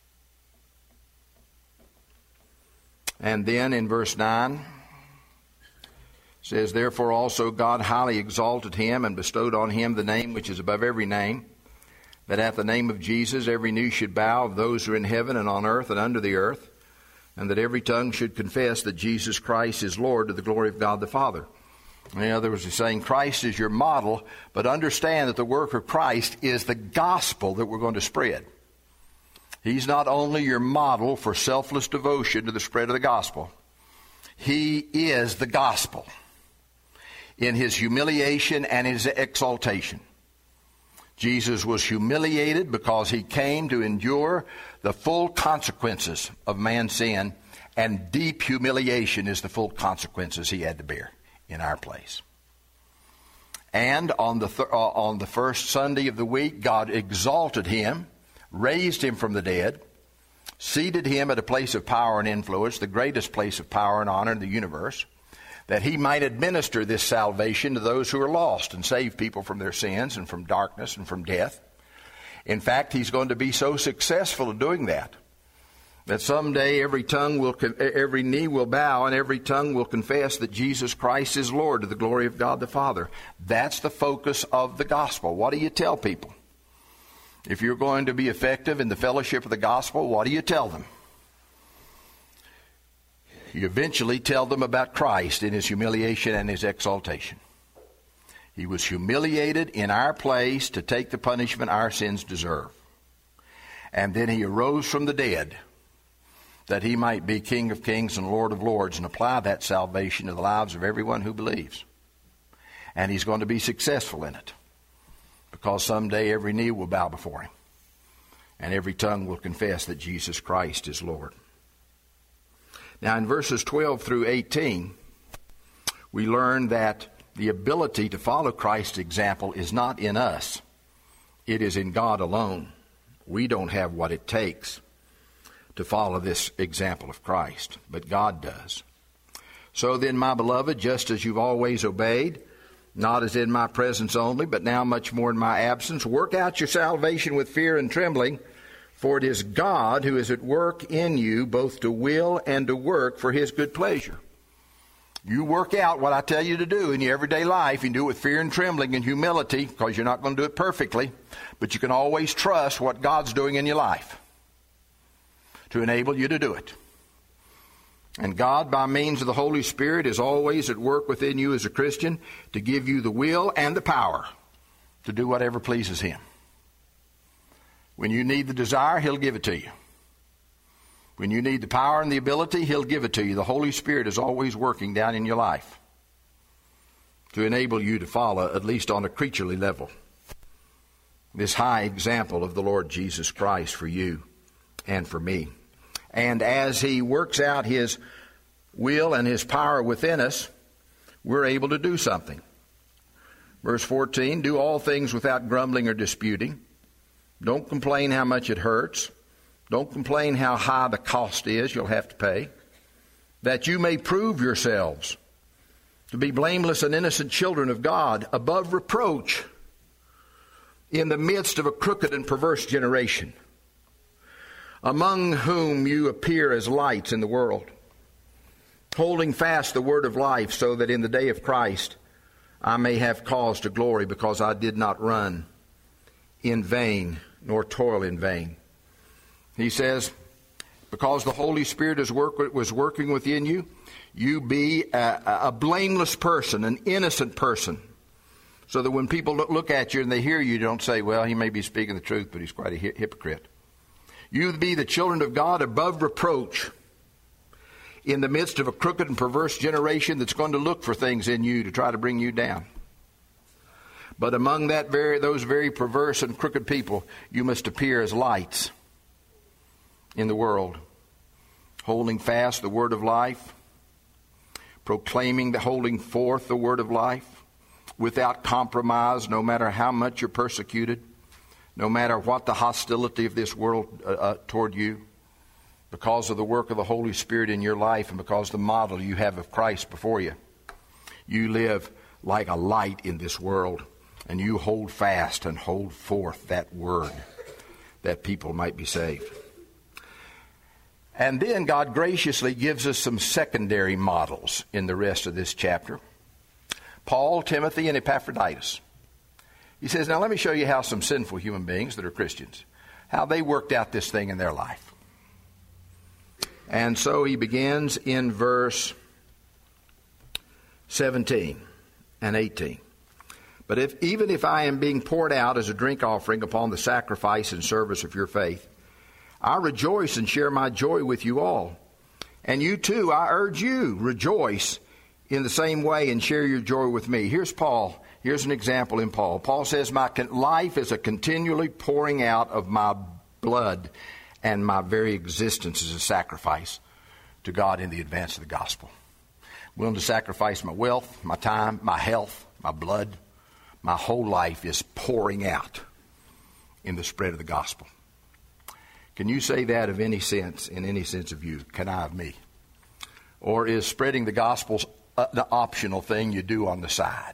And then in verse 9, says, therefore also God highly exalted him and bestowed on him the name which is above every name, that at the name of Jesus every knee should bow, of those who are in heaven and on earth and under the earth, and that every tongue should confess that Jesus Christ is Lord, to the glory of God the Father. In other words, he's saying Christ is your model, but understand that the work of Christ is the gospel that we're going to spread. He's not only your model for selfless devotion to the spread of the gospel. He is the gospel in his humiliation and his exaltation, Jesus was humiliated because he came to endure the full consequences of man's sin, and deep humiliation is the full consequences he had to bear in our place. And on the first Sunday of the week, God exalted him, raised him from the dead, seated him at a place of power and influence, the greatest place of power and honor in the universe, that he might administer this salvation to those who are lost and save people from their sins and from darkness and from death. In fact, he's going to be so successful in doing that someday every knee will bow and every tongue will confess that Jesus Christ is Lord, to the glory of God the Father. That's the focus of the gospel. What do you tell people? If you're going to be effective in the fellowship of the gospel, what do you tell them? You eventually tell them about Christ in his humiliation and his exaltation. He was humiliated in our place to take the punishment our sins deserve. And then he arose from the dead that he might be King of Kings and Lord of Lords and apply that salvation to the lives of everyone who believes. And he's going to be successful in it, because someday every knee will bow before him and every tongue will confess that Jesus Christ is Lord. Now in verses 12 through 18, we learn that the ability to follow Christ's example is not in us. It is in God alone. We don't have what it takes to follow this example of Christ, but God does. So then, my beloved, just as you've always obeyed, not as in my presence only, but now much more in my absence, work out your salvation with fear and trembling, for it is God who is at work in you, both to will and to work for his good pleasure. You work out what I tell you to do in your everyday life. You can do it with fear and trembling and humility, because you're not going to do it perfectly, but you can always trust what God's doing in your life to enable you to do it. And God, by means of the Holy Spirit, is always at work within you as a Christian to give you the will and the power to do whatever pleases him. When you need the desire, he'll give it to you. When you need the power and the ability, he'll give it to you. The Holy Spirit is always working down in your life to enable you to follow, at least on a creaturely level, this high example of the Lord Jesus Christ for you and for me. And as he works out his will and his power within us, we're able to do something. Verse 14, do all things without grumbling or disputing. Don't complain how much it hurts. Don't complain how high the cost is you'll have to pay, that you may prove yourselves to be blameless and innocent children of God, above reproach, in the midst of a crooked and perverse generation, among whom you appear as lights in the world, holding fast the word of life, so that in the day of Christ I may have cause to glory, because I did not run in vain nor toil in vain. He says, because the Holy Spirit was working within you, you be a blameless person, an innocent person, so that when people look at you and they hear you, don't say, well, he may be speaking the truth, but he's quite a hypocrite. You be the children of God, above reproach, in the midst of a crooked and perverse generation that's going to look for things in you to try to bring you down. But among those very perverse and crooked people, you must appear as lights in the world, holding fast the word of life, holding forth the word of life, without compromise, no matter how much you're persecuted, no matter what the hostility of this world toward you, because of the work of the Holy Spirit in your life and because the model you have of Christ before you. You live like a light in this world, and you hold fast and hold forth that word, that people might be saved. And then God graciously gives us some secondary models in the rest of this chapter. Paul, Timothy, and Epaphroditus. He says, now let me show you how some sinful human beings that are Christians, how they worked out this thing in their life. And so he begins in verse 17 and 18. But even if I am being poured out as a drink offering upon the sacrifice and service of your faith, I rejoice and share my joy with you all. And you too, I urge you, rejoice in the same way and share your joy with me. Here's Paul Here's an example in Paul. Paul says, my life is a continually pouring out of my blood, and my very existence is a sacrifice to God in the advance of the gospel. I'm willing to sacrifice my wealth, my time, my health, my blood. My whole life is pouring out in the spread of the gospel. Can you say that of any sense, in any sense of you? Can I of me? Or is spreading the gospel the optional thing you do on the side?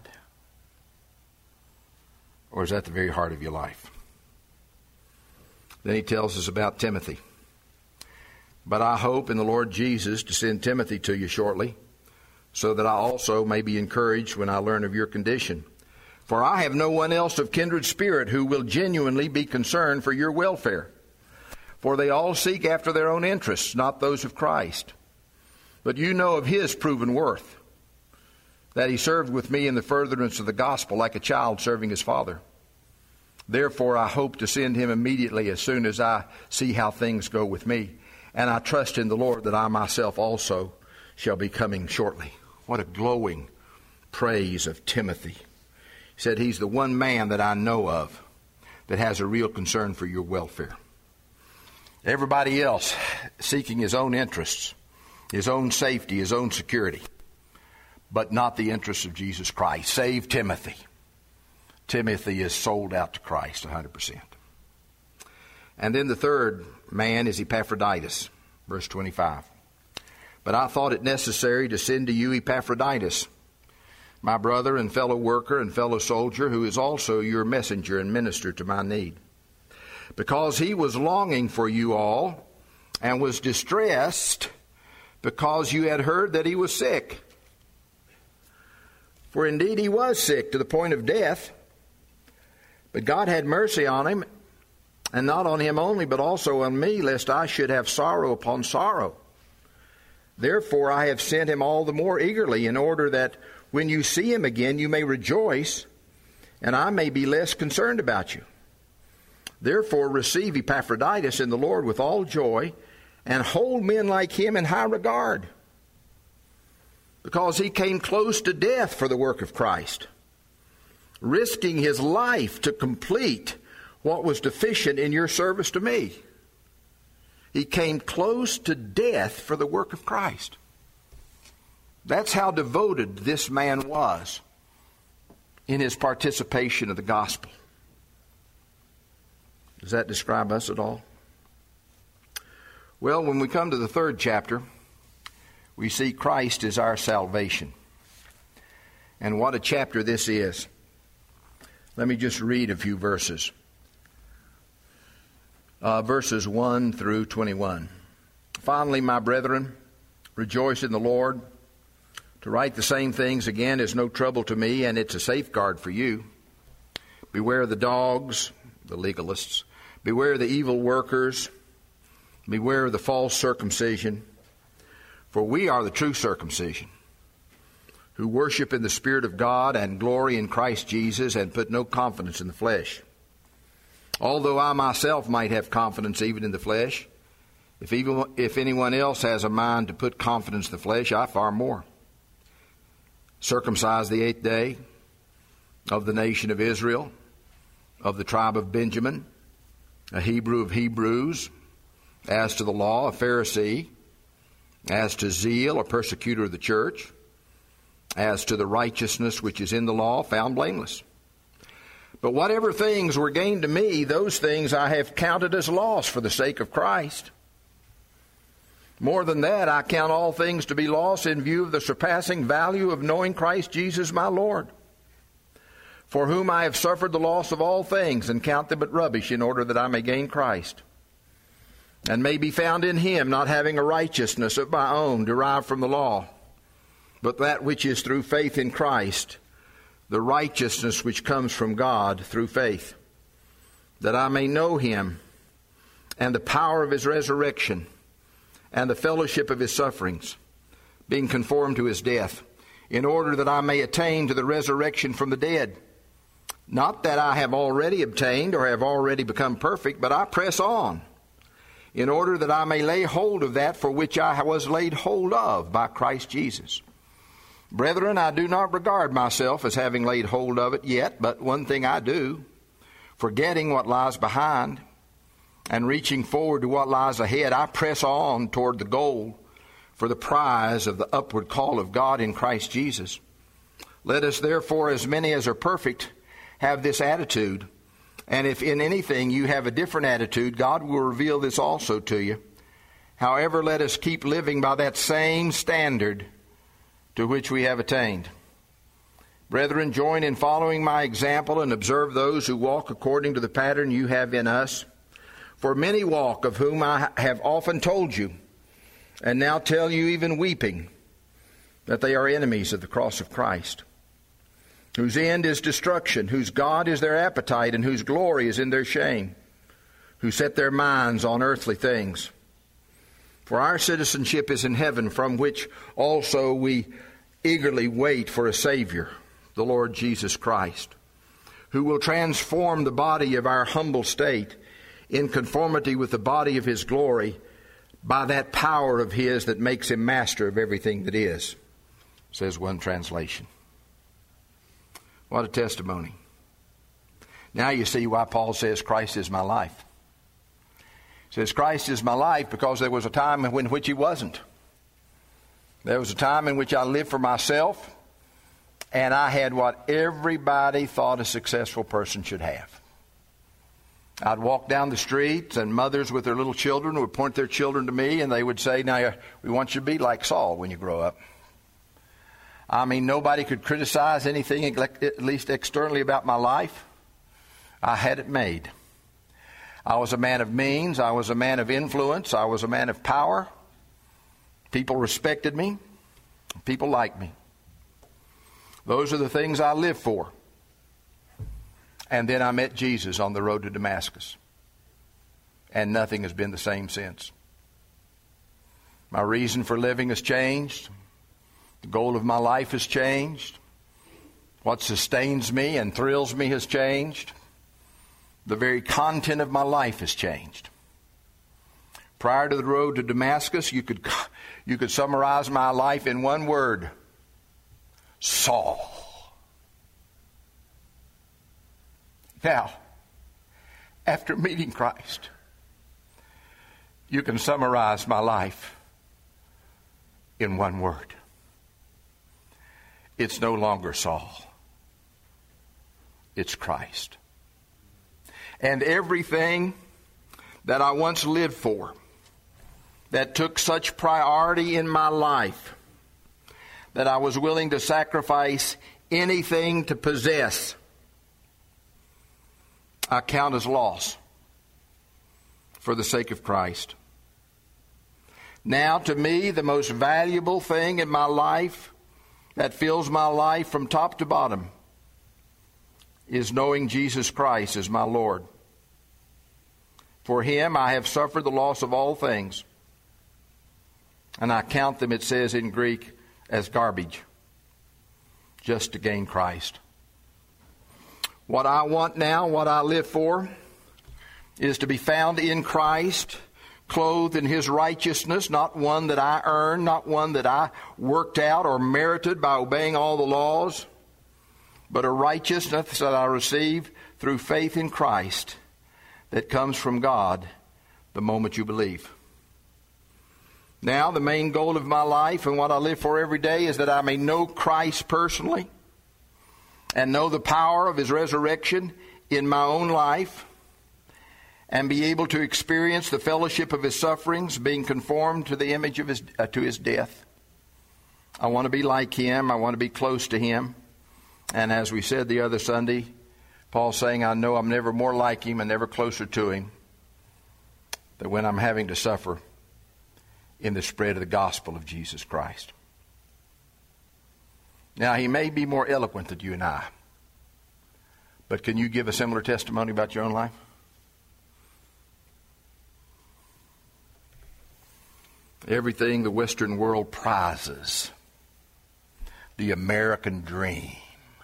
Or is that the very heart of your life? Then he tells us about Timothy. But I hope in the Lord Jesus to send Timothy to you shortly, so that I also may be encouraged when I learn of your condition. For I have no one else of kindred spirit who will genuinely be concerned for your welfare. For they all seek after their own interests, not those of Christ. But you know of his proven worth, that he served with me in the furtherance of the gospel like a child serving his father. Therefore I hope to send him immediately as soon as I see how things go with me. And I trust in the Lord that I myself also shall be coming shortly. What a glowing praise of Timothy. He said he's the one man that I know of that has a real concern for your welfare. Everybody else seeking his own interests, his own safety, his own security, but not the interests of Jesus Christ. Save Timothy. Timothy is sold out to Christ 100%. And then the third man is Epaphroditus, verse 25. But I thought it necessary to send to you Epaphroditus, my brother and fellow worker and fellow soldier, who is also your messenger and minister to my need. Because he was longing for you all and was distressed because you had heard that he was sick. For indeed he was sick to the point of death, but God had mercy on him, and not on him only, but also on me, lest I should have sorrow upon sorrow. Therefore I have sent him all the more eagerly, in order that when you see him again, you may rejoice, and I may be less concerned about you. Therefore receive Epaphroditus in the Lord with all joy, and hold men like him in high regard, because he came close to death for the work of Christ, risking his life to complete what was deficient in your service to me. He came close to death for the work of Christ. That's how devoted this man was in his participation of the gospel. Does that describe us at all? Well, when we come to the third chapter, we see Christ is our salvation. And what a chapter this is. Let me just read a few verses. Verses 1 through 21. Finally, my brethren, rejoice in the Lord. To write the same things again is no trouble to me, and it's a safeguard for you. Beware the dogs, the legalists. Beware the evil workers. Beware the false circumcision. For we are the true circumcision, who worship in the Spirit of God and glory in Christ Jesus and put no confidence in the flesh. Although I myself might have confidence even in the flesh, if anyone else has a mind to put confidence in the flesh, I far more. Circumcised the 8th day, of the nation of Israel, of the tribe of Benjamin, a Hebrew of Hebrews, as to the law, a Pharisee, as to zeal, a persecutor of the church, as to the righteousness which is in the law, found blameless. But whatever things were gained to me, those things I have counted as loss for the sake of Christ. More than that, I count all things to be loss in view of the surpassing value of knowing Christ Jesus my Lord, for whom I have suffered the loss of all things, and count them but rubbish, in order that I may gain Christ, and may be found in him, not having a righteousness of my own derived from the law, but that which is through faith in Christ, the righteousness which comes from God through faith, that I may know him and the power of his resurrection and the fellowship of his sufferings, being conformed to his death, in order that I may attain to the resurrection from the dead. Not that I have already obtained or have already become perfect, but I press on, in order that I may lay hold of that for which I was laid hold of by Christ Jesus. Brethren, I do not regard myself as having laid hold of it yet, but one thing I do, forgetting what lies behind and reaching forward to what lies ahead, I press on toward the goal for the prize of the upward call of God in Christ Jesus. Let us therefore, as many as are perfect, have this attitude. And if in anything you have a different attitude, God will reveal this also to you. However, let us keep living by that same standard to which we have attained. Brethren, join in following my example and observe those who walk according to the pattern you have in us. For many walk, of whom I have often told you, and now tell you even weeping, that they are enemies of the cross of Christ, whose end is destruction, whose God is their appetite, and whose glory is in their shame, who set their minds on earthly things. For our citizenship is in heaven, from which also we eagerly wait for a Savior, the Lord Jesus Christ, who will transform the body of our humble state in conformity with the body of His glory by that power of His that makes Him master of everything that is, says one translation. What a testimony. Now you see why Paul says Christ is my life. He says Christ is my life because there was a time in which He wasn't. There was a time in which I lived for myself, and I had what everybody thought a successful person should have. I'd walk down the streets, and mothers with their little children would point their children to me, and they would say, now, we want you to be like Saul when you grow up. I mean, nobody could criticize anything, at least externally, about my life. I had it made. I was a man of means. I was a man of influence. I was a man of power. People respected me. People liked me. Those are the things I lived for. And then I met Jesus on the road to Damascus. And nothing has been the same since. My reason for living has changed. The goal of my life has changed. What sustains me and thrills me has changed. The very content of my life has changed. Prior to the road to Damascus, you could summarize my life in one word: Saul. Now, after meeting Christ, you can summarize my life in one word. It's no longer Saul. It's Christ. And everything that I once lived for, that took such priority in my life, that I was willing to sacrifice anything to possess, I count as loss for the sake of Christ. Now, to me, the most valuable thing in my life, that fills my life from top to bottom, is knowing Jesus Christ as my Lord. For Him I have suffered the loss of all things, and I count them, it says in Greek, as garbage, just to gain Christ. What I want now, what I live for, is to be found in Christ, clothed in His righteousness, not one that I earned, not one that I worked out or merited by obeying all the laws, but a righteousness that I receive through faith in Christ that comes from God the moment you believe. Now, the main goal of my life and what I live for every day is that I may know Christ personally and know the power of His resurrection in my own life, and be able to experience the fellowship of His sufferings, being conformed to the image of His death. I want to be like Him. I want to be close to Him. And as we said the other Sunday, Paul's saying, I know I'm never more like Him and never closer to Him than when I'm having to suffer in the spread of the gospel of Jesus Christ. Now, he may be more eloquent than you and I, but can you give a similar testimony about your own life? Everything the Western world prizes, the American dream.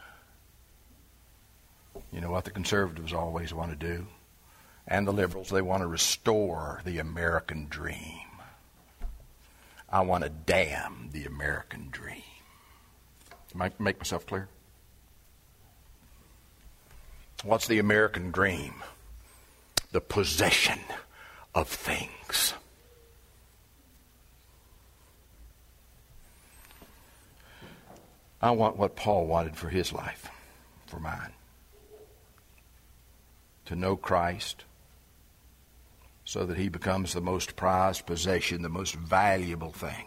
You know what the conservatives always want to do? And the liberals, they want to restore the American dream. I want to damn the American dream. Make myself clear? What's the American dream? The possession of things. I want what Paul wanted for his life, for mine. To know Christ so that he becomes the most prized possession, the most valuable thing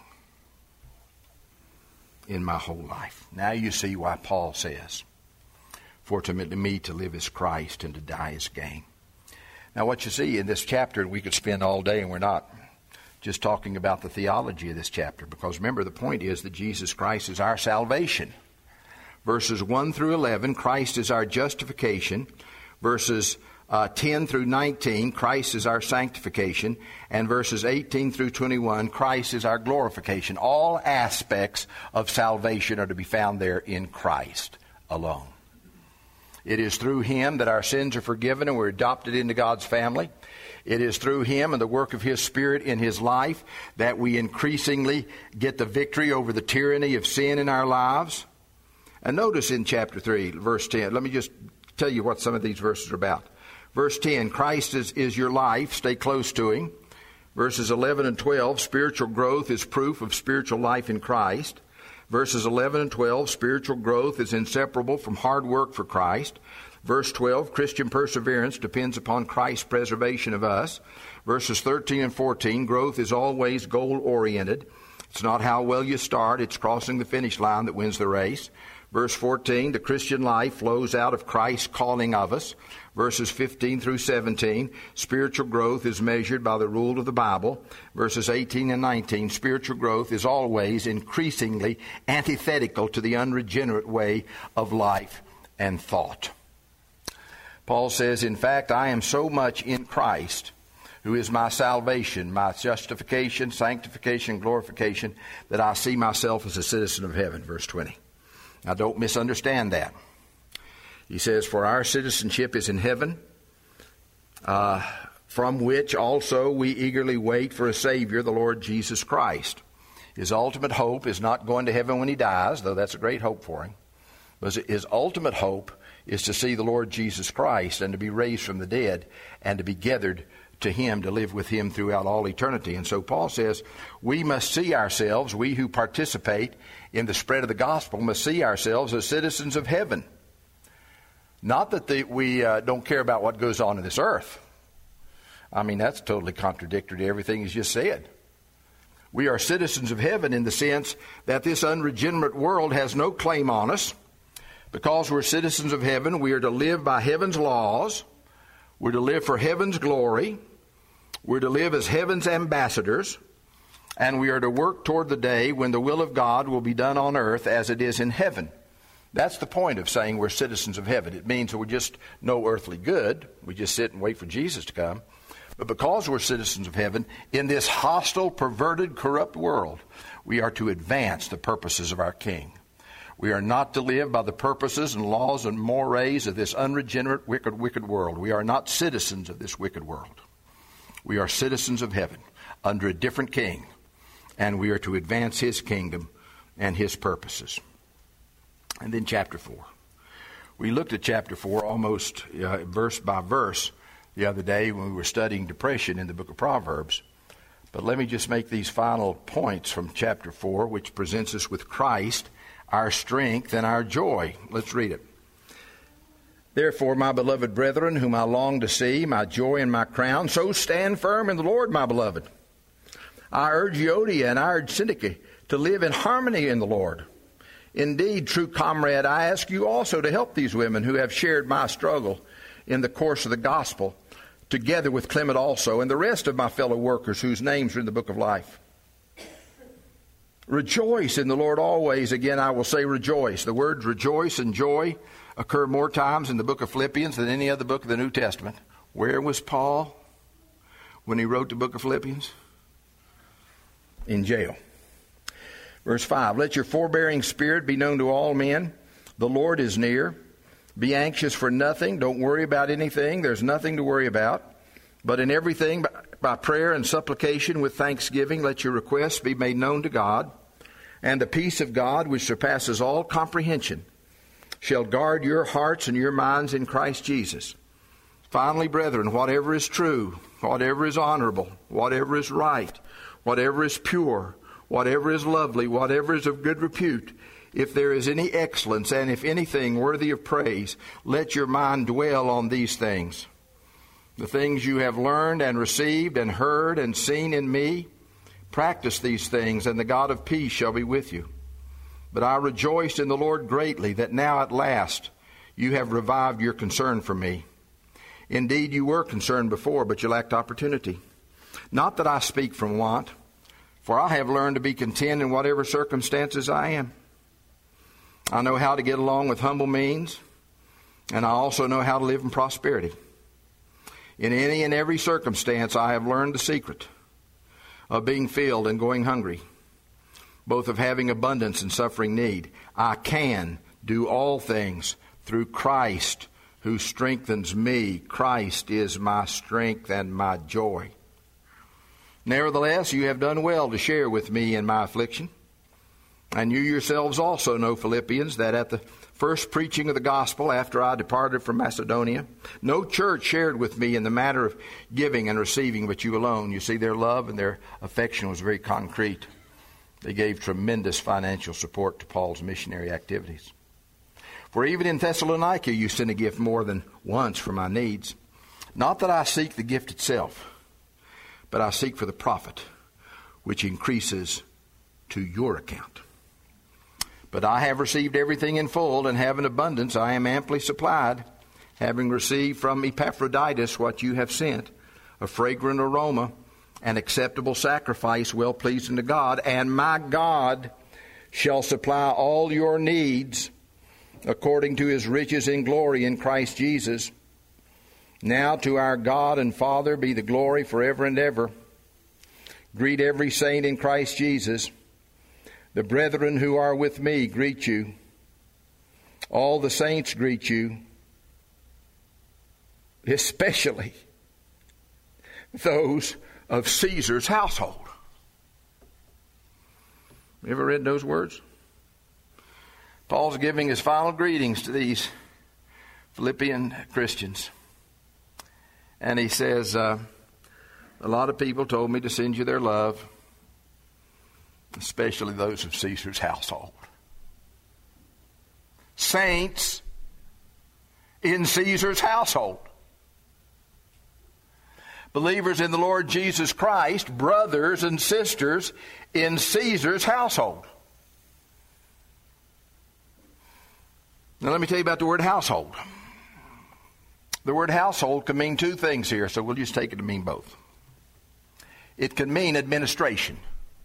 in my whole life. Now you see why Paul says, for to me to live is Christ and to die is gain. Now what you see in this chapter, we could spend all day, and we're not just talking about the theology of this chapter, because remember, the point is that Jesus Christ is our salvation. Verses 1 through 11, Christ is our justification. Verses 10 through 19, Christ is our sanctification. And verses 18 through 21, Christ is our glorification. All aspects of salvation are to be found there in Christ alone. It is through him that our sins are forgiven and we're adopted into God's family. It is through him and the work of his Spirit in his life that we increasingly get the victory over the tyranny of sin in our lives. And notice in chapter 3, verse 10, let me just tell you what some of these verses are about. Verse 10, Christ is your life, stay close to him. Verses 11 and 12, spiritual growth is proof of spiritual life in Christ. Verses 11 and 12, spiritual growth is inseparable from hard work for Christ. Verse 12, Christian perseverance depends upon Christ's preservation of us. Verses 13 and 14, growth is always goal-oriented. It's not how well you start, it's crossing the finish line that wins the race. Verse 14, the Christian life flows out of Christ's calling of us. Verses 15 through 17, spiritual growth is measured by the rule of the Bible. Verses 18 and 19, spiritual growth is always increasingly antithetical to the unregenerate way of life and thought. Paul says, in fact, I am so much in Christ, who is my salvation, my justification, sanctification, glorification, that I see myself as a citizen of heaven. Verse 20. Now don't misunderstand that. He says, for our citizenship is in heaven, from which also we eagerly wait for a Savior, the Lord Jesus Christ. His ultimate hope is not going to heaven when he dies, though that's a great hope for him. But his ultimate hope is to see the Lord Jesus Christ and to be raised from the dead and to be gathered to him, to live with him throughout all eternity. And so Paul says we must see ourselves, we who participate in the spread of the gospel, must see ourselves as citizens of heaven. Not that we don't care about what goes on in this earth. I mean, that's totally contradictory to everything he's just said. We are citizens of heaven in the sense that this unregenerate world has no claim on us. Because we're citizens of heaven, we are to live by heaven's laws. We're to live for heaven's glory. We're to live as heaven's ambassadors. And we are to work toward the day when the will of God will be done on earth as it is in heaven. That's the point of saying we're citizens of heaven. It means we're just no earthly good. We just sit and wait for Jesus to come. But because we're citizens of heaven, in this hostile, perverted, corrupt world, we are to advance the purposes of our King. We are not to live by the purposes and laws and mores of this unregenerate, wicked world. We are not citizens of this wicked world. We are citizens of heaven under a different king, and we are to advance his kingdom and his purposes. And then chapter 4. We looked at chapter 4 almost verse by verse the other day when we were studying depression in the book of Proverbs. But let me just make these final points from chapter 4, which presents us with Christ, our strength and our joy. Let's read it. Therefore, my beloved brethren, whom I long to see, my joy and my crown, so stand firm in the Lord, my beloved. I urge Euodia and I urge Syntyche to live in harmony in the Lord. Indeed, true comrade, I ask you also to help these women who have shared my struggle in the course of the gospel, together with Clement also, and the rest of my fellow workers whose names are in the book of life. Rejoice in the Lord always. Again, I will say rejoice. The words rejoice and joy occur more times in the book of Philippians than any other book of the New Testament. Where was Paul when he wrote the book of Philippians? In jail. Verse 5, let your forbearing spirit be known to all men. The Lord is near. Be anxious for nothing. Don't worry about anything. There's nothing to worry about. But in everything, by prayer and supplication with thanksgiving, let your requests be made known to God. And the peace of God, which surpasses all comprehension, shall guard your hearts and your minds in Christ Jesus. Finally, brethren, whatever is true, whatever is honorable, whatever is right, whatever is pure, whatever is lovely, whatever is of good repute, if there is any excellence, and if anything worthy of praise, let your mind dwell on these things. The things you have learned and received and heard and seen in me, practice these things, and the God of peace shall be with you. But I rejoiced in the Lord greatly that now at last you have revived your concern for me. Indeed, you were concerned before, but you lacked opportunity. Not that I speak from want, for I have learned to be content in whatever circumstances I am. I know how to get along with humble means, and I also know how to live in prosperity. In any and every circumstance I have learned the secret of being filled and going hungry, both of having abundance and suffering need. I can do all things through Christ who strengthens me. Christ is my strength and my joy. Nevertheless, you have done well to share with me in my affliction. And you yourselves also know, Philippians, that at the first preaching of the gospel after I departed from Macedonia, no church shared with me in the matter of giving and receiving but you alone. You see, their love and their affection was very concrete. They gave tremendous financial support to Paul's missionary activities. For even in Thessalonica you sent a gift more than once for my needs. Not that I seek the gift itself, but I seek for the profit, which increases to your account. But I have received everything in full, and have an abundance. I am amply supplied, having received from Epaphroditus what you have sent, a fragrant aroma, an acceptable sacrifice, well-pleasing to God. And my God shall supply all your needs according to his riches in glory in Christ Jesus. Now to our God and Father be the glory forever and ever. Greet every saint in Christ Jesus. The brethren who are with me greet you. All the saints greet you, especially those of Caesar's household. You ever read those words? Paul's giving his final greetings to these Philippian Christians. And he says, a lot of people told me to send you their love, especially those of Caesar's household. Saints in Caesar's household. Believers in the Lord Jesus Christ, brothers and sisters in Caesar's household. Now let me tell you about the word household. The word household can mean two things here, so we'll just take it to mean both. It can mean administration.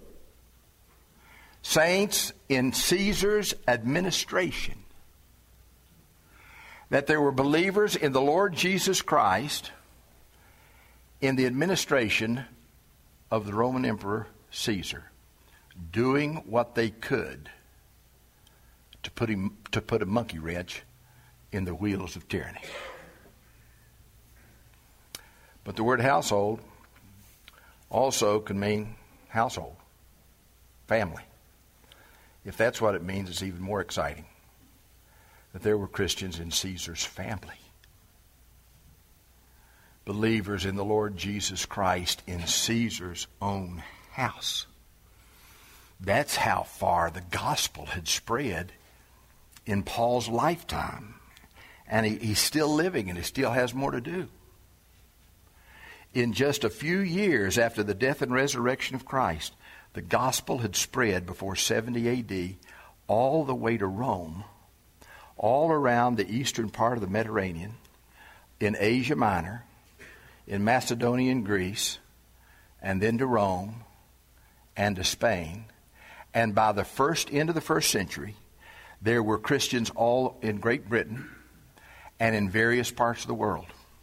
Saints in Caesar's administration. That there were believers in the Lord Jesus Christ in the administration of the Roman Emperor Caesar, doing what they could to put a monkey wrench in the wheels of tyranny. But the word household also can mean household, family. If that's what it means, it's even more exciting that there were Christians in Caesar's family. Believers in the Lord Jesus Christ in Caesar's own house. That's how far the gospel had spread in Paul's lifetime. And he's still living, and he still has more to do. In just a few years after the death and resurrection of Christ, the gospel had spread before 70 A.D. all the way to Rome, all around the eastern part of the Mediterranean, in Asia Minor, in Macedonia and Greece, and then to Rome and to Spain. And by the end of the first century, there were Christians all in Great Britain and in various parts of the world.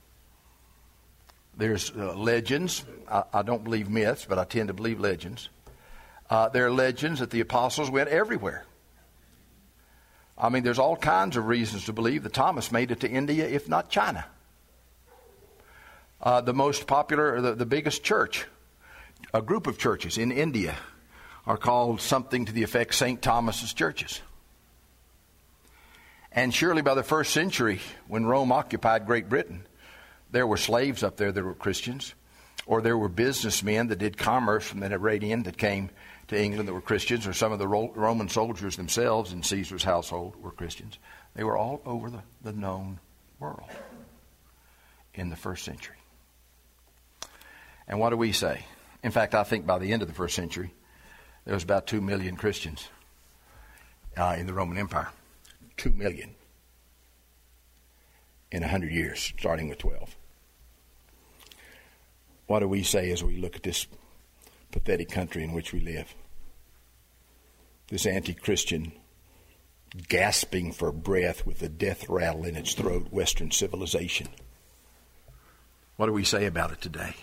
There's legends. I don't believe myths, but I tend to believe legends. There are legends that the apostles went everywhere. I mean, there's all kinds of reasons to believe that Thomas made it to India, if not China. The most popular, the biggest church, a group of churches in India are called something to the effect St. Thomas's churches. And surely by the first century, when Rome occupied Great Britain, there were slaves up there that were Christians, or there were businessmen that did commerce from the Mediterranean that came to England that were Christians, or some of the Roman soldiers themselves in Caesar's household were Christians. They were all over the known world in the first century. And what do we say? In fact, I think by the end of the first century, there was about 2 million Christians in the Roman Empire. 2 million in 100 years, starting with 12. What do we say as we look at this pathetic country in which we live? This anti-Christian, gasping for breath with a death rattle in its throat, Western civilization. What do we say about it today?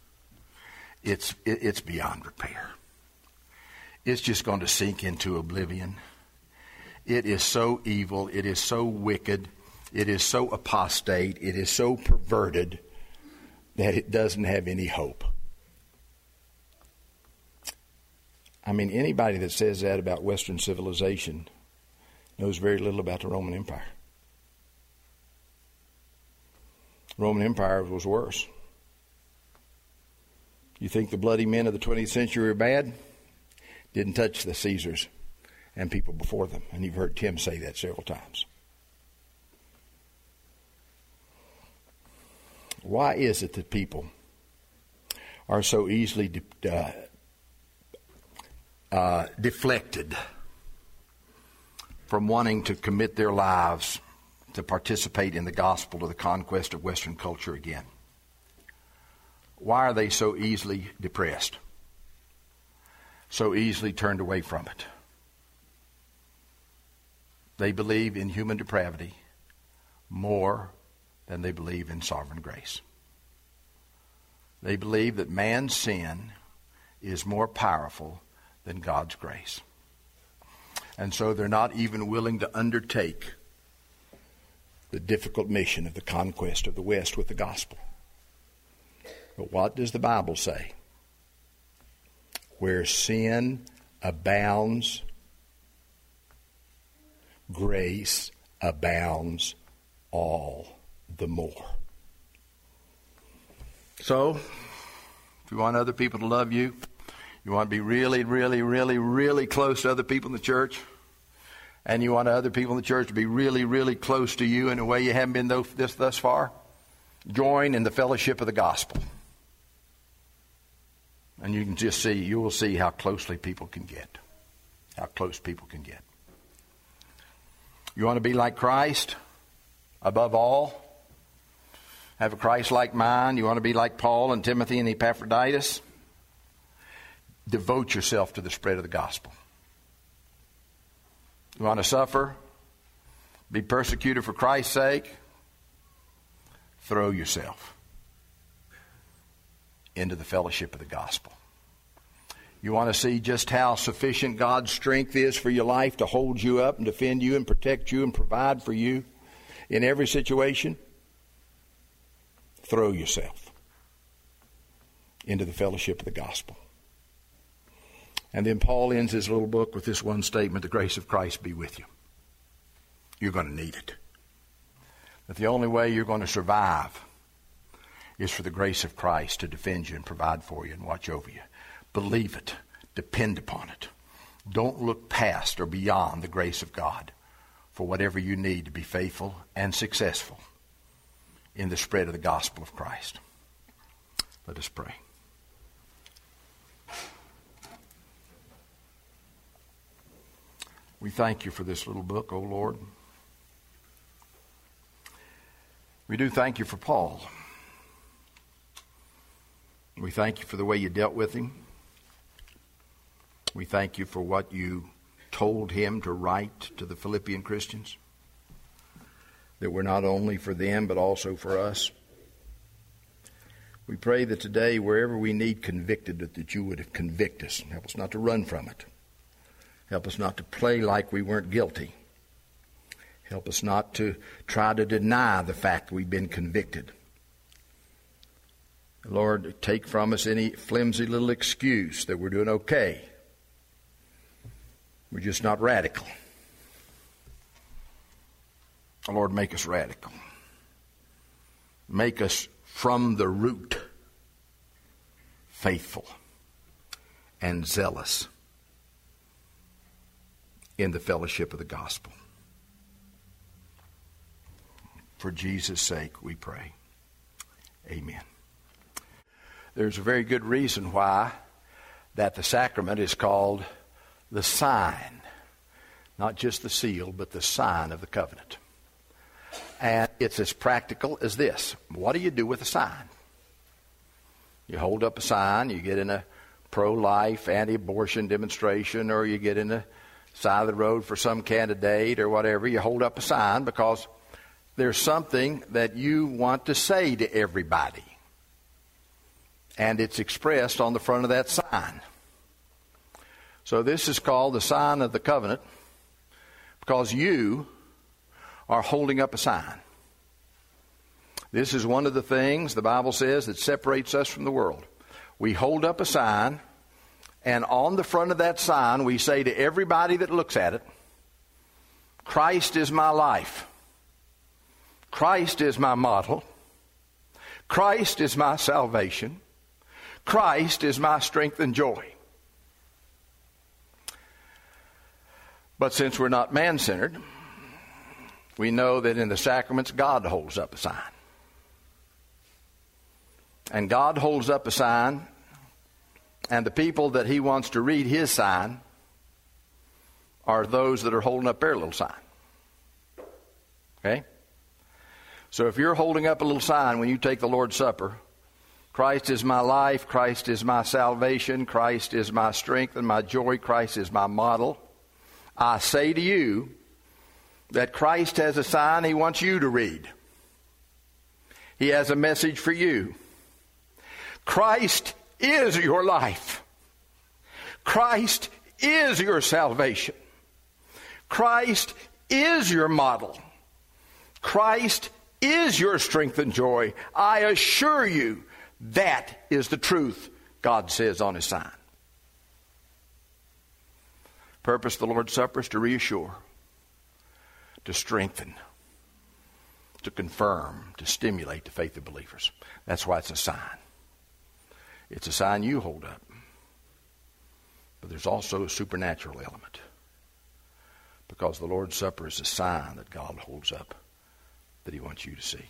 It's beyond repair. It's just going to sink into oblivion. It is so evil. It is so wicked. It is so apostate. It is so perverted that it doesn't have any hope. I mean, anybody that says that about Western civilization knows very little about the Roman Empire. The Roman Empire was worse. You think the bloody men of the 20th century are bad? Didn't touch the Caesars and people before them. And you've heard Tim say that several times. Why is it that people are so easily deflected from wanting to commit their lives to participate in the gospel, to the conquest of Western culture again? Why are they so easily depressed? So easily turned away from it? They believe in human depravity more than they believe in sovereign grace. They believe that man's sin is more powerful than God's grace. And so they're not even willing to undertake the difficult mission of the conquest of the West with the gospel. But what does the Bible say? Where sin abounds, grace abounds all the more. So, if you want other people to love you, you want to be really, really, really, really close to other people in the church, and you want other people in the church to be really, really close to you in a way you haven't been thus far, join in the fellowship of the gospel. And you will see how closely people can get. How close people can get. You want to be like Christ above all? Have a Christ-like mind? You want to be like Paul and Timothy and Epaphroditus? Devote yourself to the spread of the gospel. You want to suffer? Be persecuted for Christ's sake? Throw yourself into the fellowship of the gospel. You want to see just how sufficient God's strength is for your life to hold you up and defend you and protect you and provide for you in every situation? Throw yourself into the fellowship of the gospel. And then Paul ends his little book with this one statement: the grace of Christ be with you. You're going to need it. That the only way you're going to survive is for the grace of Christ to defend you and provide for you and watch over you. Believe it. Depend upon it. Don't look past or beyond the grace of God for whatever you need to be faithful and successful in the spread of the gospel of Christ. Let us pray. We thank you for this little book, O Lord. We do thank you for Paul. We thank you for the way you dealt with him. We thank you for what you told him to write to the Philippian Christians, that were not only for them but also for us. We pray that today, wherever we need convicted, that you would convict us. Help us not to run from it. Help us not to play like we weren't guilty. Help us not to try to deny the fact we've been convicted. Lord, take from us any flimsy little excuse that we're doing okay. We're just not radical. Lord, make us radical. Make us from the root faithful and zealous in the fellowship of the gospel. For Jesus' sake, we pray. Amen. There's a very good reason why that the sacrament is called the sign. Not just the seal, but the sign of the covenant. And it's as practical as this. What do you do with a sign? You hold up a sign, you get in a pro-life, anti-abortion demonstration, or you get in the side of the road for some candidate or whatever. You hold up a sign because there's something that you want to say to everybody. And it's expressed on the front of that sign. So this is called the sign of the covenant because you are holding up a sign. This is one of the things the Bible says that separates us from the world. We hold up a sign, and on the front of that sign we say to everybody that looks at it, Christ is my life. Christ is my model. Christ is my salvation. Christ is my strength and joy. But since we're not man-centered, we know that in the sacraments God holds up a sign. And God holds up a sign, and the people that he wants to read his sign are those that are holding up their little sign. Okay? So if you're holding up a little sign when you take the Lord's Supper, Christ is my life, Christ is my salvation, Christ is my strength and my joy, Christ is my model, I say to you that Christ has a sign he wants you to read. He has a message for you. Christ is your life. Christ is your salvation. Christ is your model. Christ is your strength and joy. I assure you that is the truth God says on his sign. Purpose of the Lord's Supper is to reassure, to strengthen, to confirm, to stimulate the faith of believers. That's why it's a sign. It's a sign you hold up. But there's also a supernatural element. Because the Lord's Supper is a sign that God holds up that he wants you to see.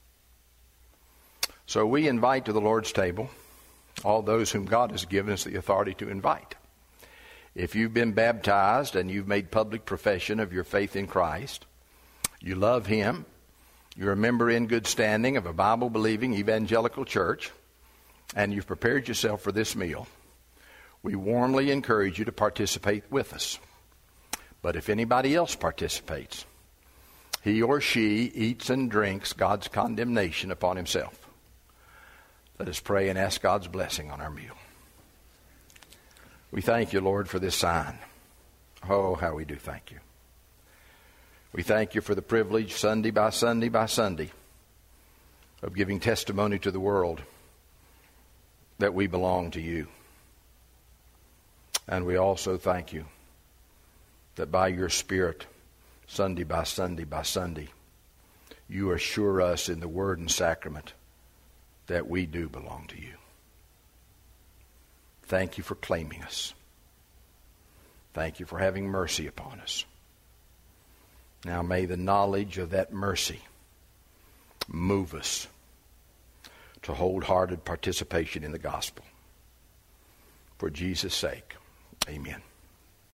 So we invite to the Lord's table all those whom God has given us the authority to invite. If you've been baptized and you've made public profession of your faith in Christ, you love him, you're a member in good standing of a Bible-believing evangelical church, and you've prepared yourself for this meal, we warmly encourage you to participate with us. But if anybody else participates, he or she eats and drinks God's condemnation upon himself. Let us pray and ask God's blessing on our meal. We thank you, Lord, for this sign. Oh, how we do thank you. We thank you for the privilege, Sunday by Sunday by Sunday, of giving testimony to the world that we belong to you. And we also thank you that by your Spirit, Sunday by Sunday by Sunday, you assure us in the Word and Sacrament that we do belong to you. Thank you for claiming us. Thank you for having mercy upon us. Now may the knowledge of that mercy move us to wholehearted participation in the gospel. For Jesus' sake, amen.